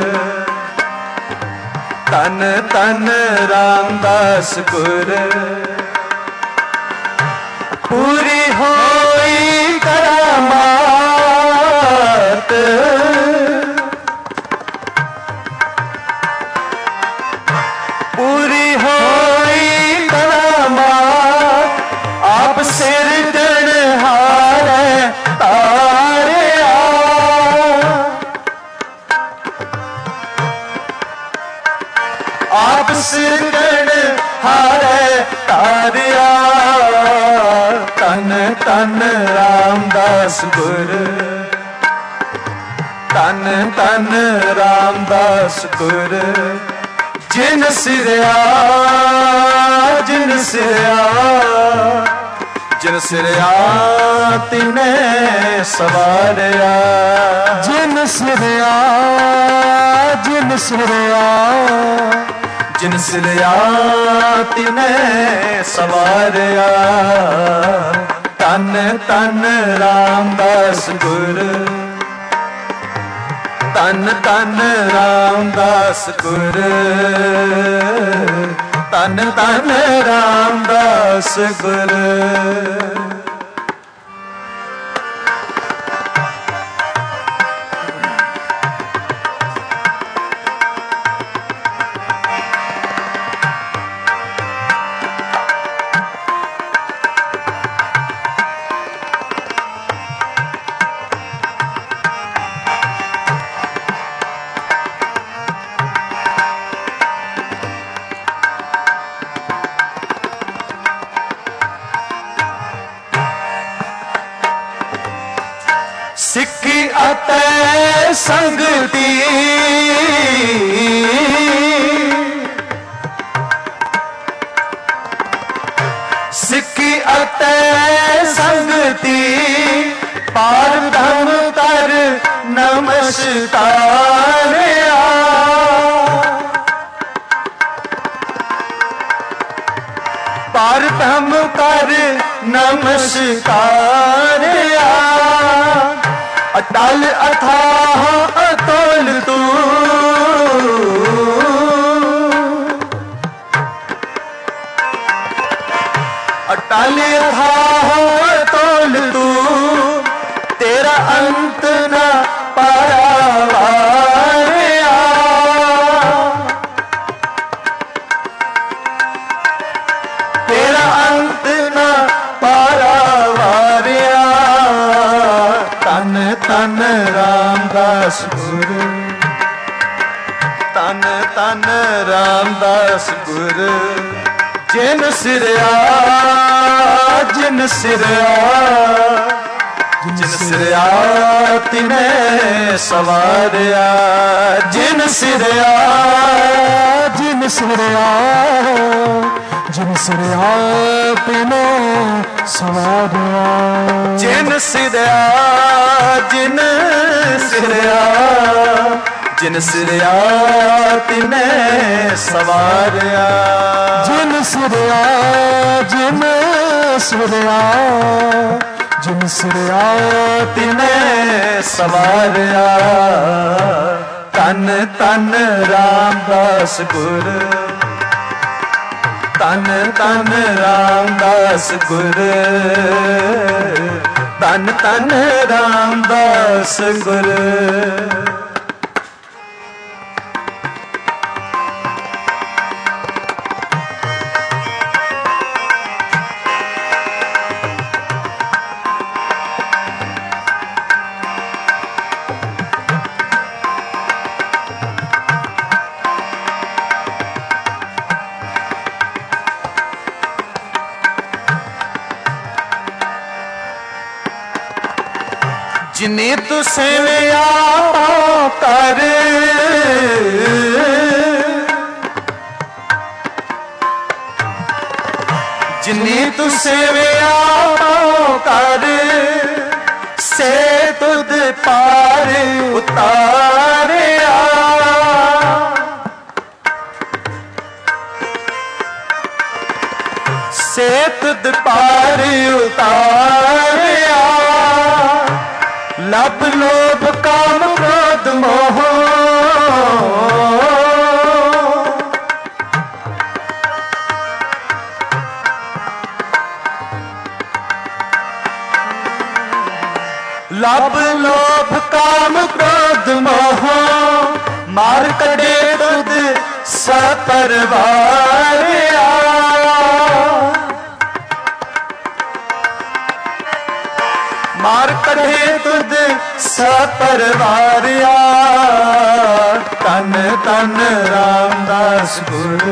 ਤਨ ਤਨ ਰਾਮਦਾਸ ਗੁਰ, ਪੂਰੀ ਹੋਈ ਕਰਾਮਾਤ, ਪੂਰੀ ਹੋਈ ਕਰਾਮਾਤ, ਆਪ ਸਿਰਜਣਹਾਰੇ ਤਾਰਿਆ। ਆਪ ਸਿਰਜਣਹਾਰੇ ਤਾਰਿਆ। ਤਨ ਤਨ ਰਾਮਦਾਸ ਗੁਰ, ਤਨ ਤਨ ਰਾਮਦਾਸ ਗੁਰ, ਜਿਨ ਸਿਰਿਆ ਜਿਨ ਸਿਰਿਆ ਜਿਨ ਸਿਰਿਆ ਤਿਨੇ ਸਵਾਰਿਆ। ਜਿਨ ਸਿਰਿਆ ਜਿਨ ਸਿਰਿਆ ਜਿਨ ਸਿਰਿਆ ਤਿਨੇ ਸਵਾਰਿਆ। ਤਨ ਤਨ ਰਾਮਦਾਸ ਗੁਰ, ਤਨ ਤਨ ਰਾਮਦਾਸ ਗੁਰ, ਤਨ ਤਨ ਰਾਮਦਾਸ ਗੁਰ। ਸਿੱਖੀ ਅਤੇ ਸੰਗਤੀ, ਸਿੱਖੀ ਅਤੇ ਸੰਗਤੀ, ਪਾਰ ਧਮ ਕਰ ਨਮਸਕਾਰਿਆ। ਪਾਰ ਧਮ ਕਰ ਨਮਸਕਾਰਿਆ। ਅਟਲ ਅਥਾਹ ਅਤੁਲ ਤੂੰ, ਅਟਲ ਅਥਾਹ ਅਤੁਲ ਤੂੰ, ਤੇਰਾ ਅੰਤ ਨ ਪਾਰਾਵਾਰਿਆ। ਤੇਰਾ ਅੰਤ ਨ ਪਾਰਾਵਾਰਿਆ। ਤਨ ਤਨ ਰਾਮਦਾਸ ਗੁਰ, ਤਨ ਤਨ ਰਾਮਦਾਸ ਗੁਰ, ਜਿਨ ਸਿਰਿਆ ਜਿਨ ਸਿਰਿਆ ਜਿਨ ਸਿਰਿਆ ਤਿਨੇ ਸਵਾਰਿਆ। ਜਿਨ ਸਿਰਿਆ ਜਿਨ ਸਿਰਿਆ ਜਿਨ ਸਿਰਿਆ ਤਿਨੇ ਸਵਾਰਿਆ। ਜਿਨ ਸਿਰਿਆ ਜਿਨ ਸਿਰਿਆ ਜਿਨ ਸਿਰਿਆ ਤਿਨੇ ਸਵਾਰਿਆ। ਜਿਨ ਸਿਰਿਆ ਜਿਨ ਸਿਰਿਆ ਜਿਨ ਸਿਰਿਆ ਤਿਨੇ ਸਵਾਰਿਆ। ਤਨ ਤਨ ਰਾਮਦਾਸ ਗੁਰ, ਤਨ ਤਨ ਰਾਮਦਾਸ ਗੁਰ, ਤਨ ਤਨ ਰਾਮਦਾਸ ਗੁਰ। ਜਿਨੇ ਤੂੰ ਸੇਵਿਆ ਕਰ, ਜਿਨੇ ਤੂੰ ਸੇਵਿਆ ਕਰ, ਸੇ ਤੁਧ ਪਾਰ ਉਤਾਰਿਆ। ਸੇ ਤੁਧ ਪਾਰ ਉਤਾਰਿਆ। ਲਬ ਲੋਭ ਕਾਮ ਕ੍ਰੋਧ ਮੋਹ, ਲਬ ਲੋਭ ਕਾਮ ਕ੍ਰੋਧ ਮੋਹ, ਮਾਰ ਕੱਢੇ ਤੁਧ ਸਪਰਵਾਰਿਆ। ਮਾਰ ਕੱਢੇ ਤੁਧ ਸਪਰਵਾਰਿਆ। ਤਨ ਤਨ ਰਾਮਦਾਸ ਗੁਰ,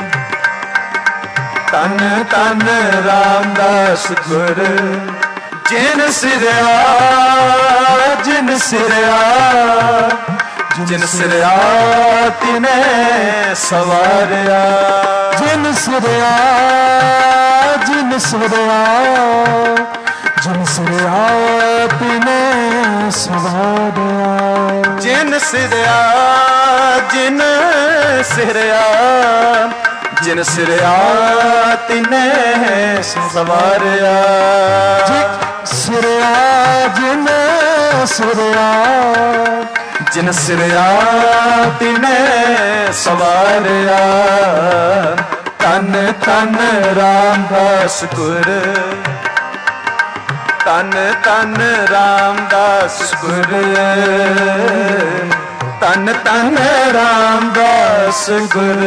ਤਨ ਤਨ ਰਾਮਦਾਸ ਗੁਰ, ਜਿਨ ਸਿਰਿਆ ਜਿਨ ਸਿਰਿਆ, ਜਿਨ ਸਿਰਿਆ ਤਿਨੇ ਸਵਾਰਿਆ। ਜਿਨ ਸਿਰਿਆ ਜਿਨ ਸਿਰਿਆ, ਜਿਨ ਸਿਰਿਆ ਤਿਨੇ ਸਵਾਰਿਆ। ਜਿਨ ਸਿਰਿਆ ਜਿਨ ਸਿਰਿਆ, ਜਿਨ ਸਿਰਿਆ ਤਿਨੇ ਸਵਾਰਿਆ। ਸਿਰਿਆ ਜਿਨ ਸਿਰਿਆ, ਜਿਨ ਸਿਰਿਆ ਤਿਨੇ ਸਵਾਰਿਆ। ਤਨ ਤਨ ਰਾਮਦਾਸ ਗੁਰ, ਤਨ ਤਨ ਰਾਮਦਾਸ ਗੁਰ, ਤਨ ਤਨ ਰਾਮਦਾਸ ਗੁਰ।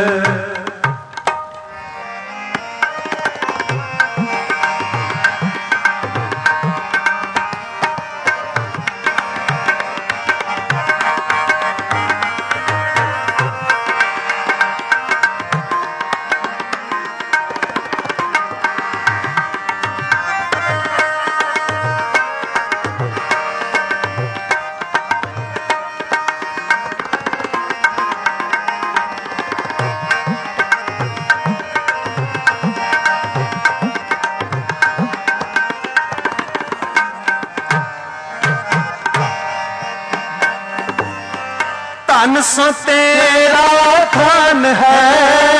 ਧਨ ਸੋ ਤੇਰਾ ਧਨ ਹੈ,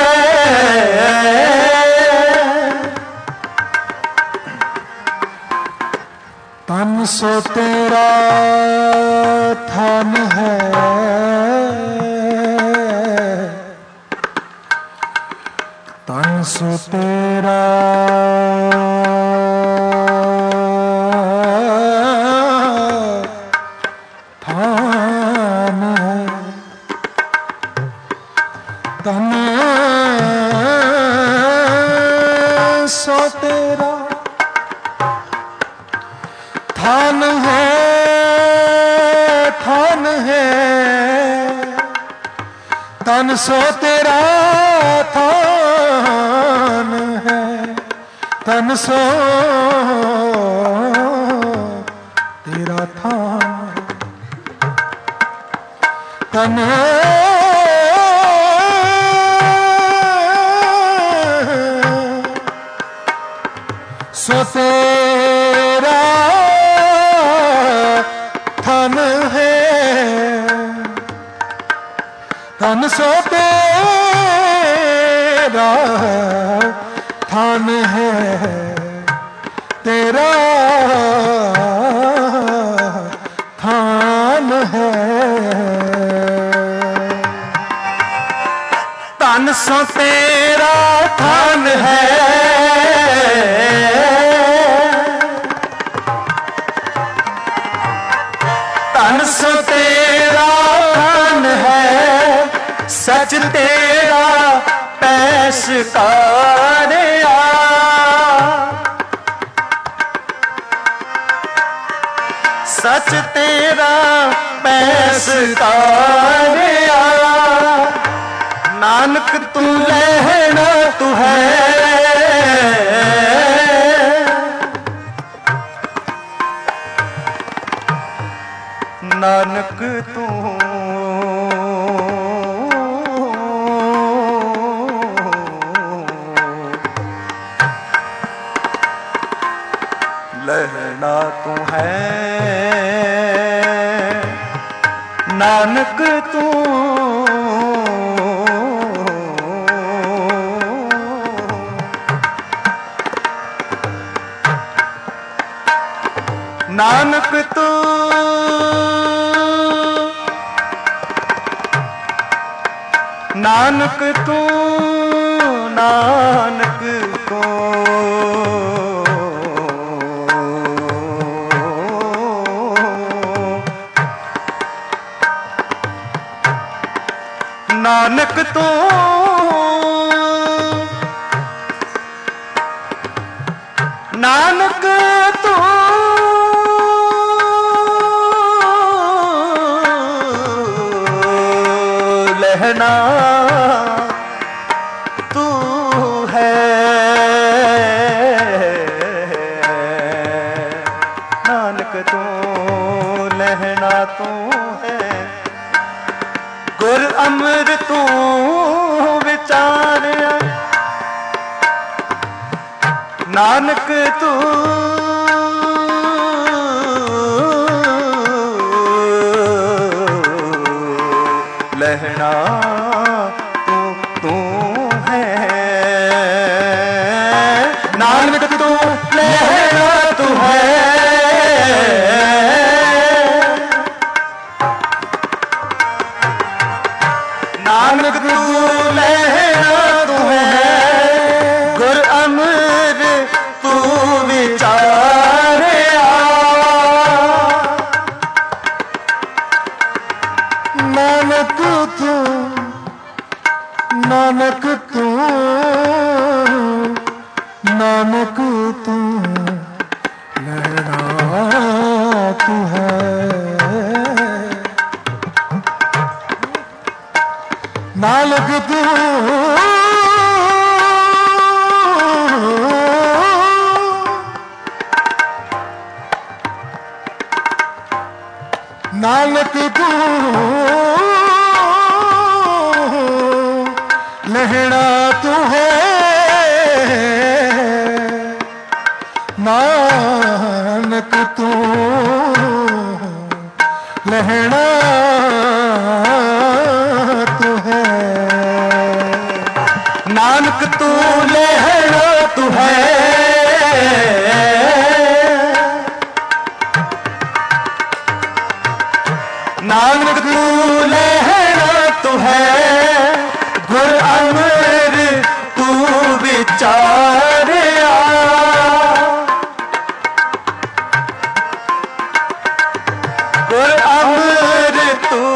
ਧਨ ਸੋ ਤੇਰਾ ਧਨ ਹੈ। ਧਨ ਸੋ ਤੇਰਾ ਧਨ ਸੋ ਤੇਰਾ ਥਾਨ ਹੈ। ਧਨ ਸੋ ਤੇਰਾ ਥਾਨ, ਧਨ ਸੋ ਤੇਰਾ ਥਾਨ ਹੈ। ਧਨ ਸੋ ਤੇਰਾ ਥਾਨ ਹੈ, ਤੇਰਾ ਥਾਨ ਹੈ। ਧਨ ਸੋ ਤੇਰਾ ਥਾਨ ਹੈ, ਧਨ ਸੋ ਤੇਰਾ ਥਾਨ ਹੈ। ਸਚ ਤੇਰਾ ਪੈਸ਼ਕਾਰਿਆ, ਸਚ ਤੇਰਾ ਪੈਸ਼ਕਾਰਿਆ। ਨਾਨਕ ਤੂੰ ਲੈਣਾ ਤੂੰ ਹੈ, ਨਾਨਕ ਤੂੰ ਲਹਿਣਾ ਤੂੰ ਹੈ ਨਾਨਕ ਤੂੰ ਨਾਨਕ ਤੂੰ ਨਾਨਕ ਤੂੰ ਨਾਨਕ ਤੂੰ ਨਾਨਕ ਤੂੰ ਨਾਨਕ ਤੂੰ ਲਹਿਣਾ ਤੂੰ ਹੈ ਨਾਨਕ ਤੂੰ ਲਹਿਣਾ ਤੂੰ ਹੈ ਗੁਰ ਅੰਮ੍ਰਿਤ ਤੂੰ ਵਿਚਾਰਿਆ ਨਾਨਕ ਤੂੰ ਲਹਿਣਾ ਤੂੰ ਹੈ ਨਾਨਕ ਤੂੰ ਲਹਿਣਾ ਤੂੰ ਹੈ ਨਾਨਕ ਤੂੰ ਲਹਿਣਾ ਤੂੰ ਹੈ ਗੁਰ ਅੰਮ੍ਰਿਤ ਤੂੰ ਵਿਚਾਰਿਆ ਨਾਨਕ ਤੂੰ ਨਾਨਕ ਤੂੰ ਨਾਨਕ ਤੂੰ ਲਹਿਣਾ ਤੂੰ ਹੈ ਨਾਨਕ ਤੂੰ ਨਾਨਕ ਤੂੰ ਲਹਿਣਾ ਤੂੰ ਹੈ ਨਾਨਕ ਤੂੰ ਲਹਿਣਾ ਤੂੰ ਹੈ ਨਾਨਕ ਤੂੰ ਲਹਿਣਾ ਤੂੰ ਹੈ ਨਾਨਕ ਤੂੰ ਲਹਿਣਾ ਤੂੰ ਹੈ ਗੁਰ ਅੰਮ੍ਰਿਤ ਤੂੰ ਵਿਚਾਰਿਆ ਗੁਰ ਅੰਮ੍ਰਿਤ ਤੂੰ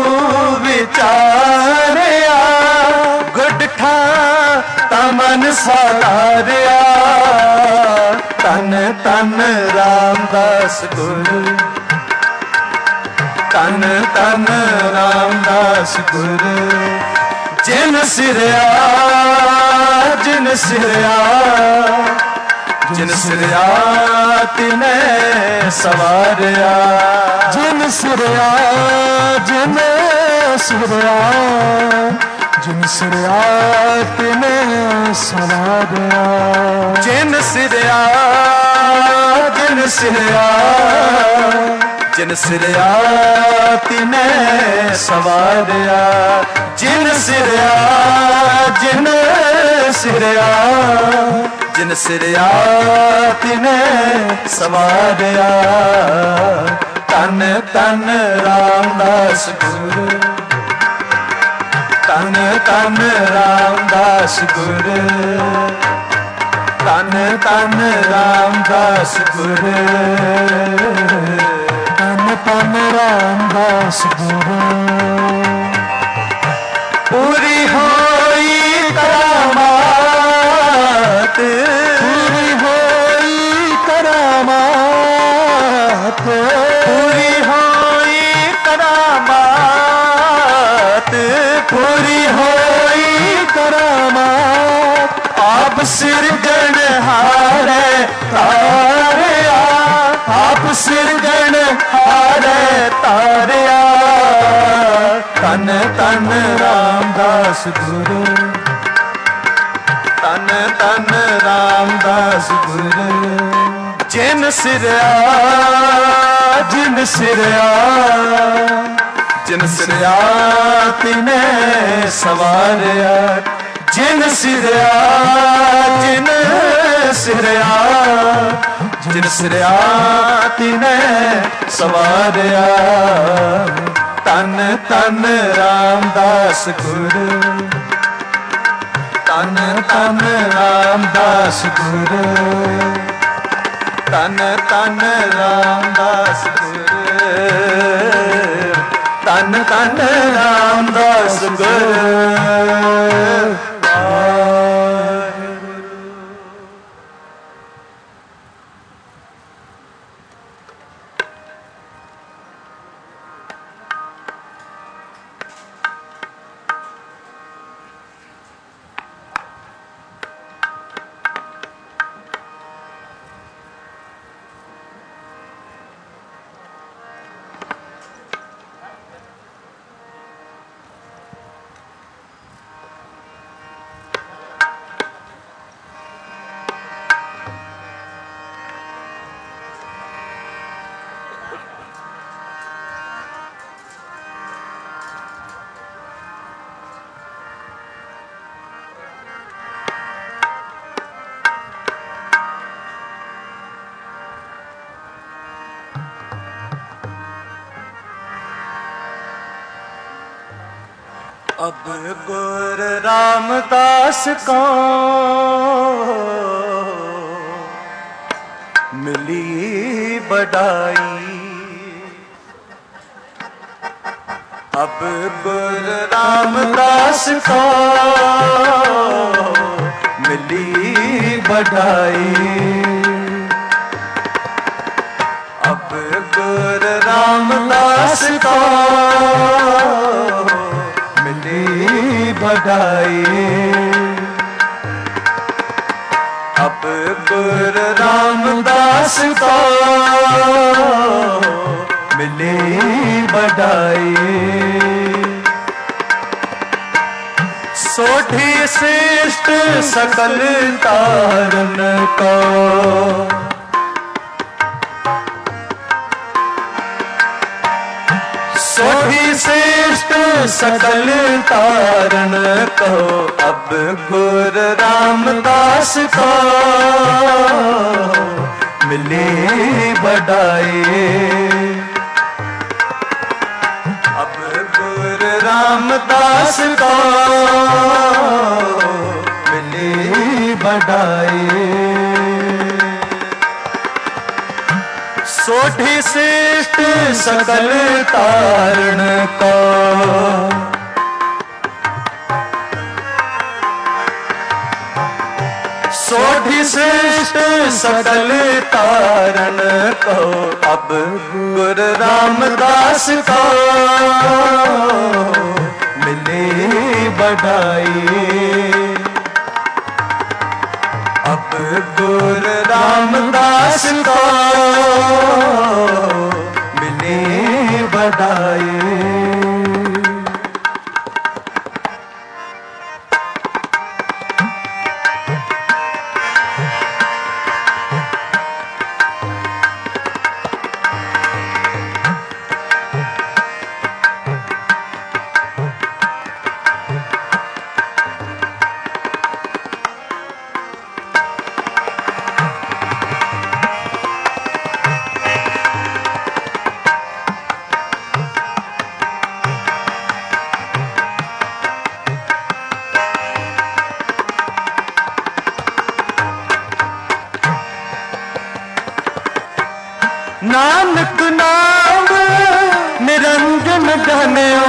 ਵਿਚਾਰਿਆ ਗੁੱਡ ਠਾ ਤਾਂ ਮਨ ਸਾਧਾਰਿਆ ਤਨ ਤਨ ਰਾਮਦਾਸ ਗੁਰ ਤਨ ਤਨ ਰਾਮਦਾਸ ਗੁਰ ਜਿਨ ਸਿਰਿਆ ਜਿਨ ਸਿਰਿਆ ਜਿਨ ਸਿਰਿਆ ਤਿਨੇ ਸਵਾਰਿਆ ਜਿਨ ਸਿਰਿਆ ਜਿਨ ਸਿਰਿਆ ਜਿਨ ਸਿਰਿਆ ਤਿਨੇ ਸਵਾਰਿਆ ਜਿਨ ਸਿਰਿਆ ਜਿਨ ਸਿਰਿਆ ਜਿਨ ਸਿਰਿਆ ਤਿਨੇ ਸਵਾਰਿਆ ਜਿਨ ਸਿਰਿਆ ਜਿਨ ਸਿਰਿਆ ਜਿਨ ਸਿਰਿਆ ਤਿਨੇ ਸਵਾਰਿਆ ਤਨ ਤਨ ਰਾਮਦਾਸ ਗੁਰ ਤਨ ਤਨ ਰਾਮਦਾਸ ਗੁਰ ਤਨ ਤਨ ਰਾਮਦਾਸ ਗੁਰ ਤਨ ਤਨ ਰਾਮਦਾਸ ਗੁਰ ਪੂਰੀ ਹੋਈ ਕਰਾਮਾਤ ਪੂਰੀ ਹੋਈ ਕਰਾਮਾਤ ਪੂਰੀ ਹੋਈ ਕਰਾਮਾਤ ਪੂਰੀ ਹੋਈ ਕਰਾਮਾਤ ਆਪ ਸਿਰਜਣਹਾਰੇ ਤਾਰਿਆ ਆਪ ਸਿਰਜਣ चरण हारे तारिया। तन तन रामदास गुरु, तन तन रामदास गुरु। जिन सिरया, जिन सिरया, जिन सिरया तिने सवारिया। जिन सिरया, जिन सिरया, जिन सिरया तिने सवारिया। तन तन रामदास गुरु, तन तन रामदास गुरु, तन तन रामदास गुरु, तन तन रामदास गुरु। अब गुर रामदास को मिली बड़ाई। अब गुर रामदास को मिली बड़ाई। अब गुर रामदास को बधाई। अब गुर रामदास को मिली बधाई। सोठी श्रेष्ठ सकल तारन को, सोठी श्रेष्ठ सकल तारण को। अब गुर रामदास को मिली बड़ाई। अब गुर रामदास को मिली बड़ाई। सोठी श्रेष्ठ सकल तारण को, सोठी श्रेष्ठ सकल तारण को। अब गुर रामदास को मिली बड़ाई। अब गुर रामदास को मिली बड़ाई। नानक नाम निरंजन धन्यो,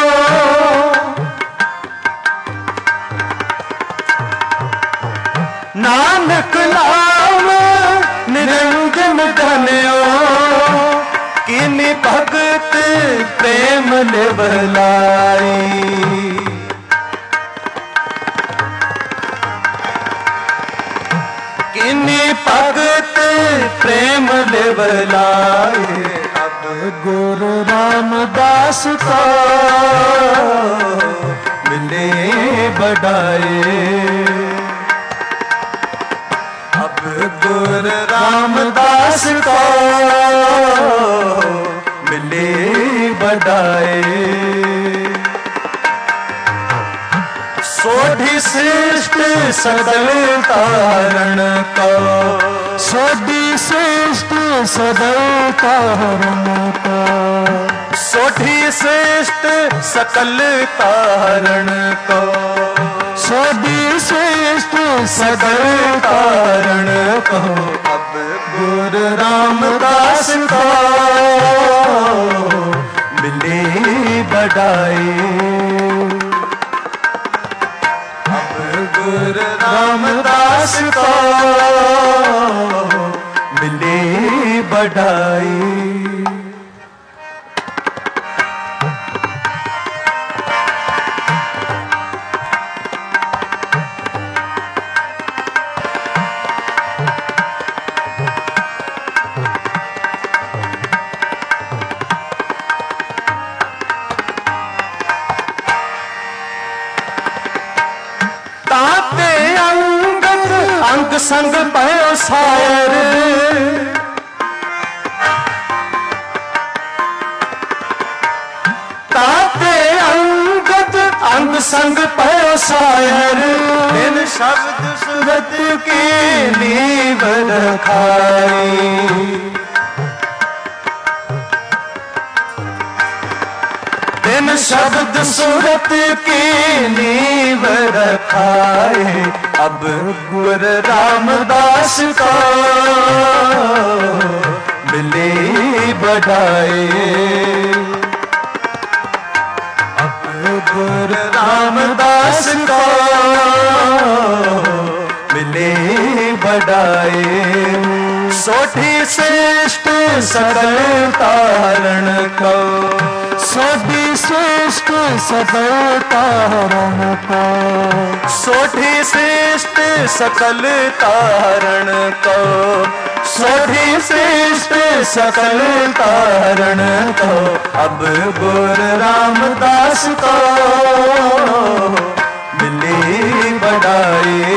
नानक नाम निरंजन धन्यो। किनि भगत प्रेम निभलाई, किनि भगत प्रेम निभलाई। गुरु रामदास को मिले बढ़ाए। अब गुरु रामदास को मिले बढ़ाए। सोढ़ी श्रेष्ठ सदल तारण को, सोढ़ी श्रेष्ठ सदल तारण को, सोढ़ी श्रेष्ठ सकल तारण को, सोढ़ी श्रेष्ठ सकल तारण को। अब गुरु रामदास को मिले बढ़ाए। गुरु रामदास को मिले बढ़ाई। अंग संग भयो सायर, ताते अंगद अंग संग भयो सायर। इन शब्द सूरत की नींव रखाई। इन शब्द सूरत की नींव रखाए। अब गुरु रामदास को मिले बढ़ाए। अब गुरु रामदास को मिले बढ़ाए। सोढ़ी श्रेष्ठ सकल तारण को, सोढ़ी श्रेष्ठ सकल तारण को, सोढ़ी श्रेष्ठ सकल तारण को, सोढ़ी श्रेष्ठ सकल तारण को। अब गुरु रामदास को मिले बढ़ाए।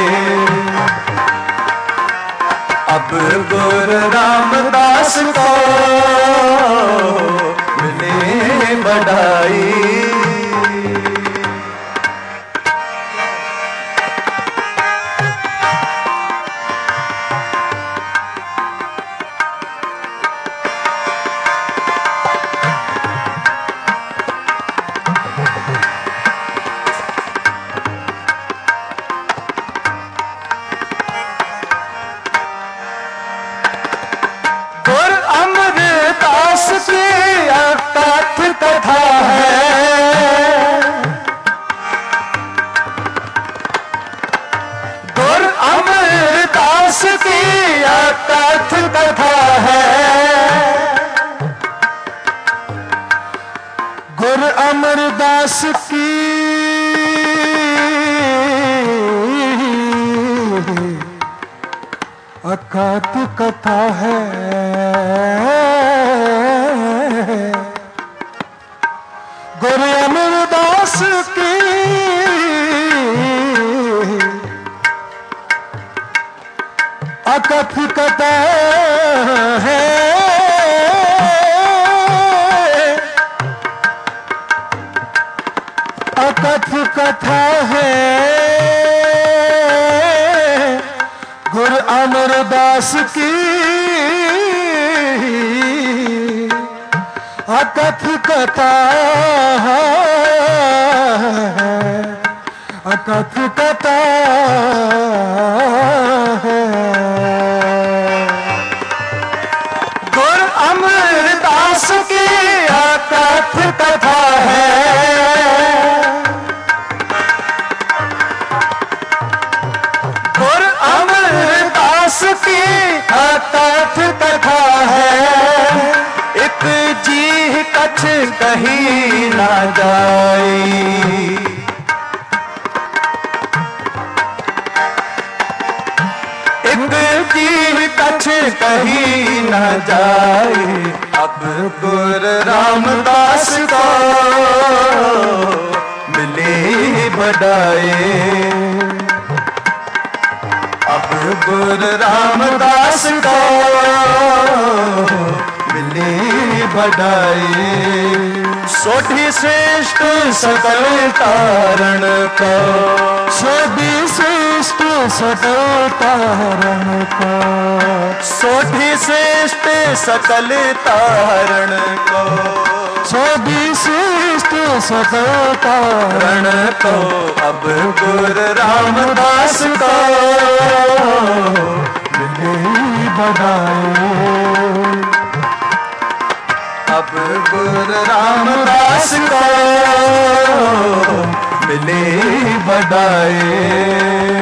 अब गुरु रामदास को मिले बढ़ाई। कथा है गुरु अमरदास की अकथ कथा है। गुरु अमरदास की अकथ कथा है। गुरु अमरदास की अकथ कथा है। अकथ कथा है गुरु अमरदास की अकथ कथा है। अकथ कथा है गुरु अमरदास की अकथ कथा है। गुरु अमरदास की अकथ कथा है। एक जी कछ कहीं ना जाए। एक जीव कछ कही न जाए, अब गुरु रामदास को मिले बढ़ाए। अब गुरु रामदास को मिले बढ़ाए। सोढ़ी श्रेष्ठ सकल तारण को, सोढ़ी श्रेष्ठ सकल तारण को, सोढ़ी श्रेष्ठ सकल तारण को, सोढ़ी श्रेष्ठ सकल तारण को। अब गुरु रामदास को मिले बढ़ाए। अब गुरु रामदास को मिले बढ़ाए।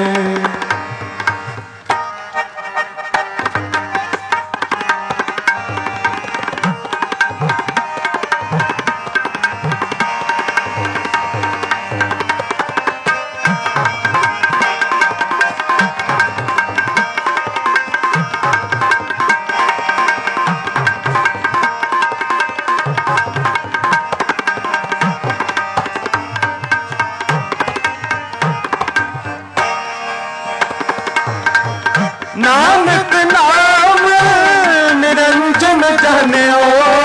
नानक नाम निरंजन जन्यो,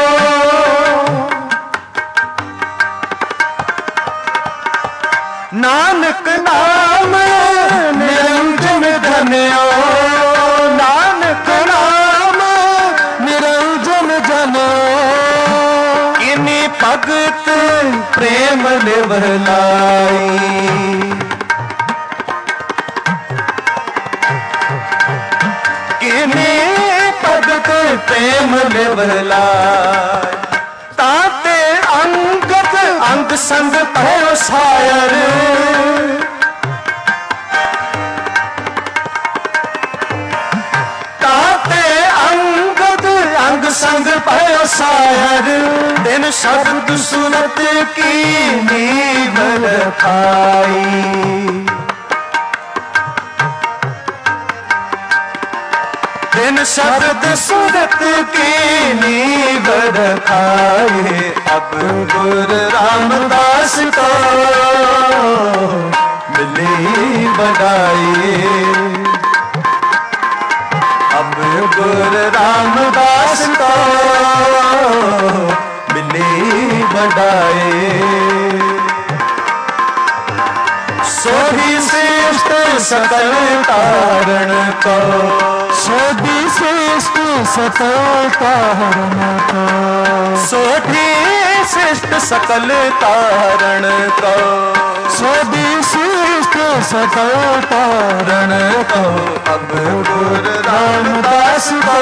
नानक नाम निरंजन धन्यो, नानक नाम निरंजन जन्यो। इन्हीं भगत प्रेम निवलाई, भगत प्रेम निवलाय। ताते अंगत अंग संग भयो सायर, ताते अंगत अंग संग भयो सायर। दिन शब्द सुनत की नींद खाई, दिन शब्द सुरत की नींद खाए। अब गुरु रामदास को मिले बढ़ाए। अब गुरु रामदास को मिले बढ़ाए। सोढ़ी श्रेष्ठ सकल तारण को, सोढ़ी श्रेष्ठ सकल तारण को, सोढ़ी श्रेष्ठ सकल तारण को, सोढ़ी श्रेष्ठ सकल तारण को। अब गुरु रामदास को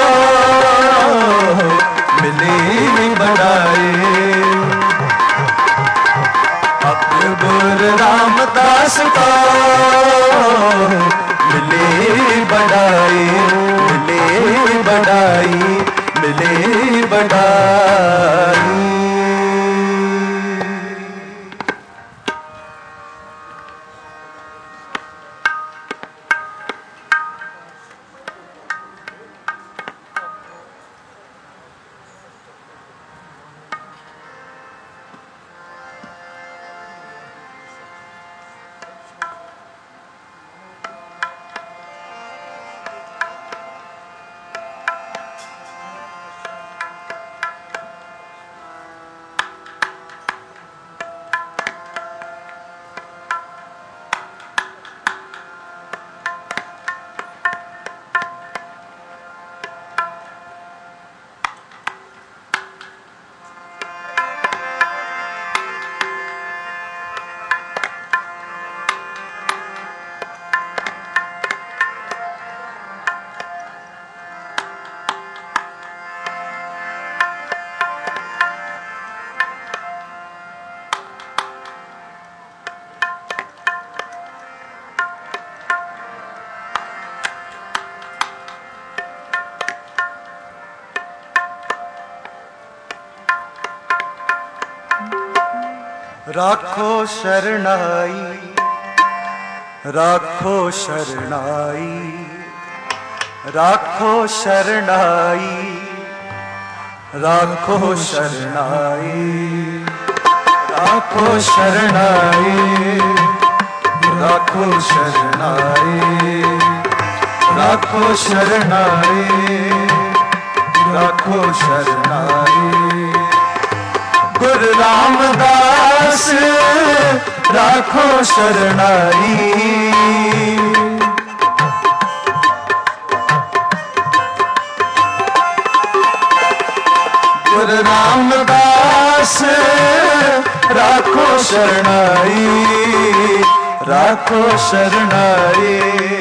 मिले बढ़ाए। अब गुरु रामदास को मिले बढ़ाए, मिले बढ़ाई, मिले बढ़ाई। राखो शरणाई, राखो शरणाई, राखो शरणाई, राखो शरणाई, राखो शरणाई, राखो शरणाई, राखो शरणाई, राखो शरणाई। गुरु रामदास राखो शरणाई, गुरु रामदास राखो शरणाई, राखो शरणाई,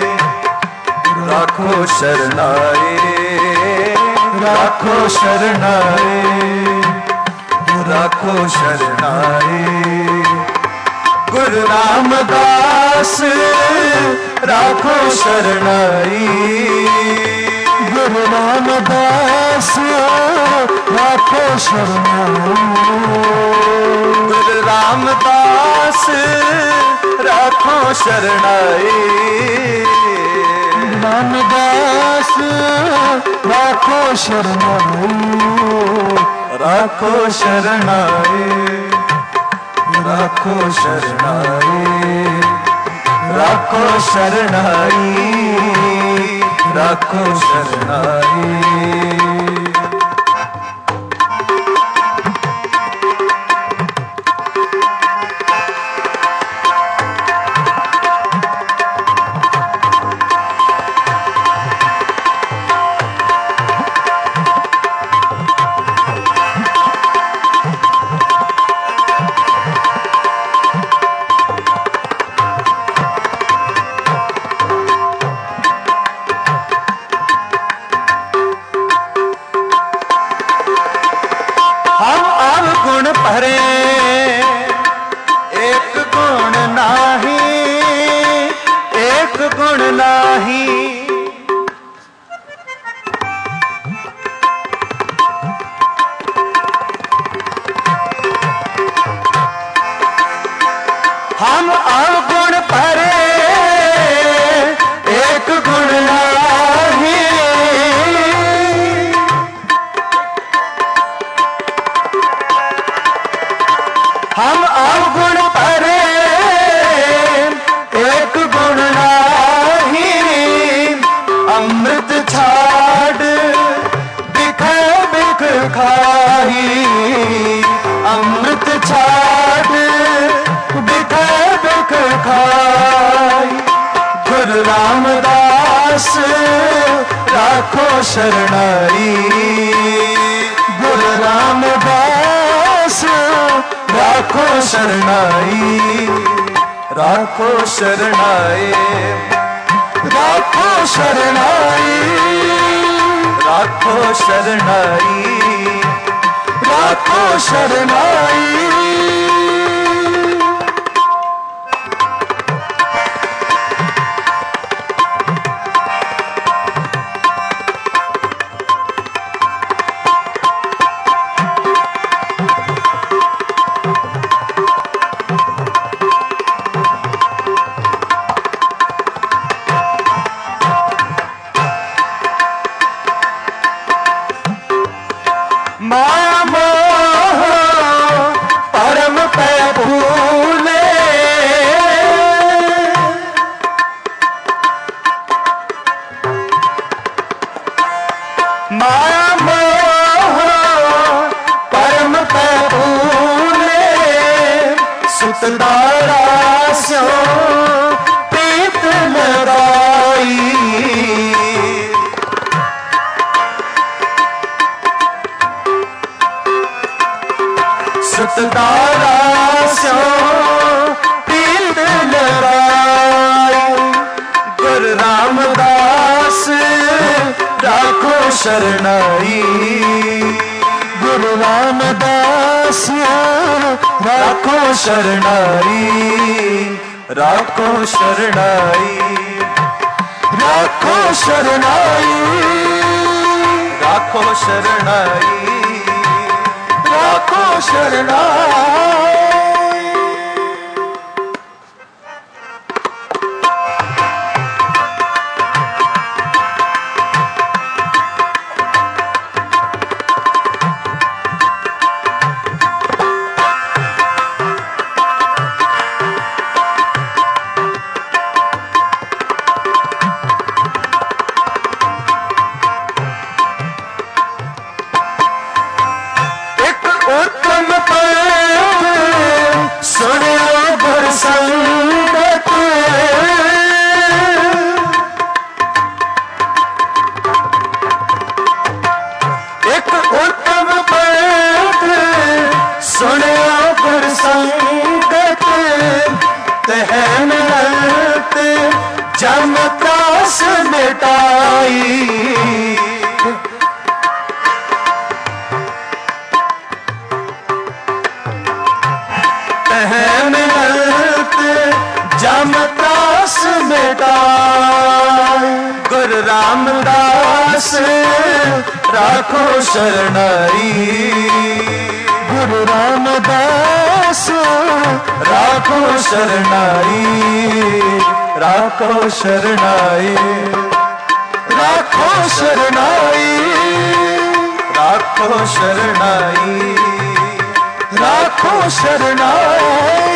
राखो शरणाई, राखो शरणाई, राखो शरणाई। गुरु रामदास राखो शरणाई, गुरु रामदास राखो शरणाई, गुरु रामदास राखो शरणाई, रामदास राखो शरणाई, राखो शरणाई, राखो शरणाई, राखो शरणाई, राखो शरणाई। हम अवगुण परे एक गुण नाही, हम अवगुण परे एक गुण नाही। अमृत छाड़ बिख बिख खाही, अमृत छाड़ बिख बिख खाई। गुरु रामदास राखो शरणाई, गुरु रामदास राखो शरणाई, राखो शरणाई, राखो शरणाई, राखो शरणाई, राखो शरणाई। माया मोह परम पे भूले, माया मोह परम पे भूले। सुतदारा सो प्रीत लगाई, सुतदारा सो प्रीत लगाई। गुरु रामदास राखो शरणाई, गुरु रामदास राखो शरणाई, राखो शरणाई, राखो शरणाई, राखो शरणाई, राखो शरणाई। दास मिटाई। जमदास मिटाई। गुरु रामदास राखो शरणाई। गुरु रामदास राखो शरणाई। राखो शरणाई। राखो शरणाई। राखो शरणाई। राखो शरणाई।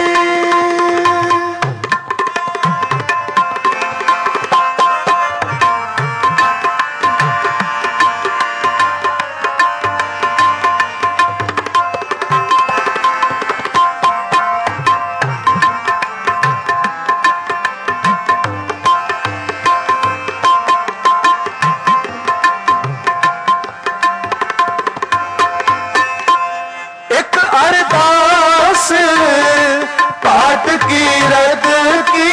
अरदास पाठ की रद की।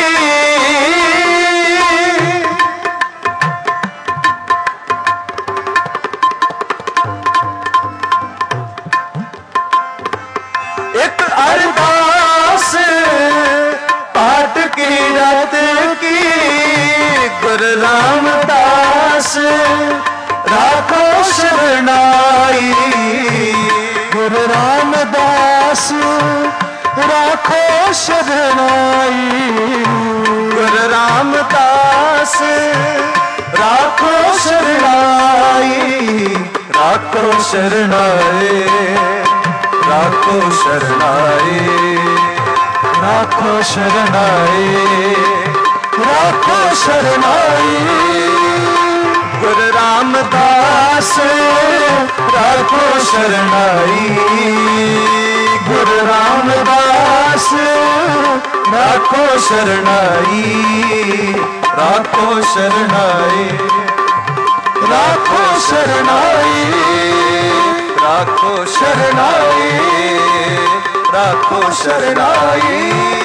एक अरदास पाठ की रद की। गुरु रामदास राखो शरणाई। गुरु रामदास राखो शरणाई। गुरु रामदास राखो शरणाई। राखो शरणाई। राखो शरणाई। राखो शरणाई। राखो शरणाई। गुरु रामदास राखो शरणाई। गुरु रामदास राखो शरणाई। राखो शरणाई। राखो शरणाई। राखो शरणाई। राखो शरणाई।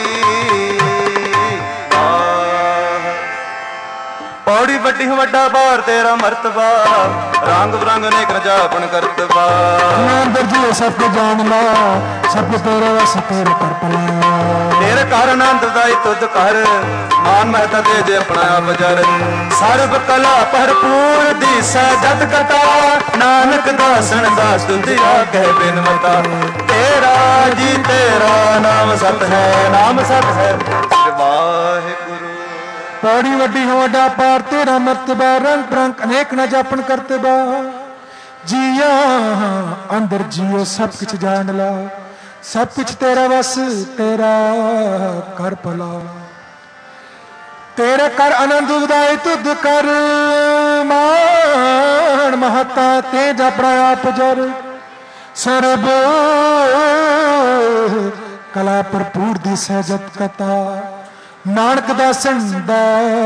पौड़ी वड्डी वड्डा बार तेरा मर्तबा। रंग बिरंग अनेक रजापन करतबा। अंदर जी सब जान ला सब तेरे वस तेरे कर पला। तेरे कर आनंद दाई तुद कर मान महता दे जे अपना बजर। सर्व कला भरपूर दिसै जत कटा। नानक दासन दास तुझिया कह बिन मता। तेरा जी तेरा नाम सत है। नाम सत है वाहिगुरु। पौड़ी वड्डी वड्डा पार तेरा मर्तबा। रंग बिरंग अनेक न जापन करतबा। जिया अंदर जियो सब कुछ जान ला सब कुछ तेरा बस तेरा कर भला। तेरे कर आनंद उदाई तुद कर मान महता तेज अपना आप जर। सर्ब कला भरपूर दी सहजत कथा। नानक दासन दा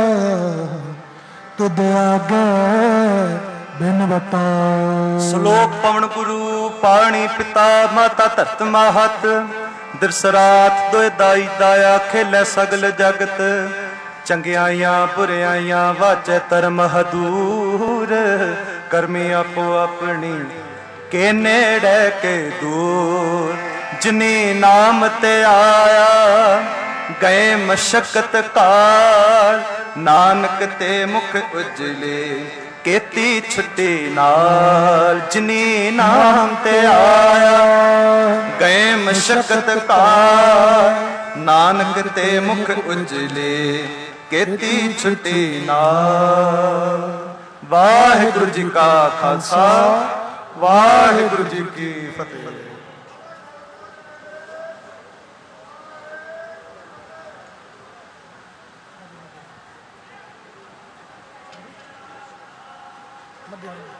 तुद आगे बिन बता। श्लोक पवन गुरु पाणी पिता माता धरत माहत। दिरसरात दोए दाई दाया खेलै सगल जगत। चंगियाइयां बुरियाइयां वाचे धर्म हदूर। करमी आपो अपनी के नेड़े के दूर। जिनी नाम ते आया गए मशक्कत काल। नानक ते मुख उजले केती छुट्टी नाल। जिनी नाम ते आया गए मशक्कत काल। नानक ते मुख उजले केती छुट्टी नाल। वाहिगुरु जी का खालसा वाहिगुरु जी की फतेह। मध्याह्न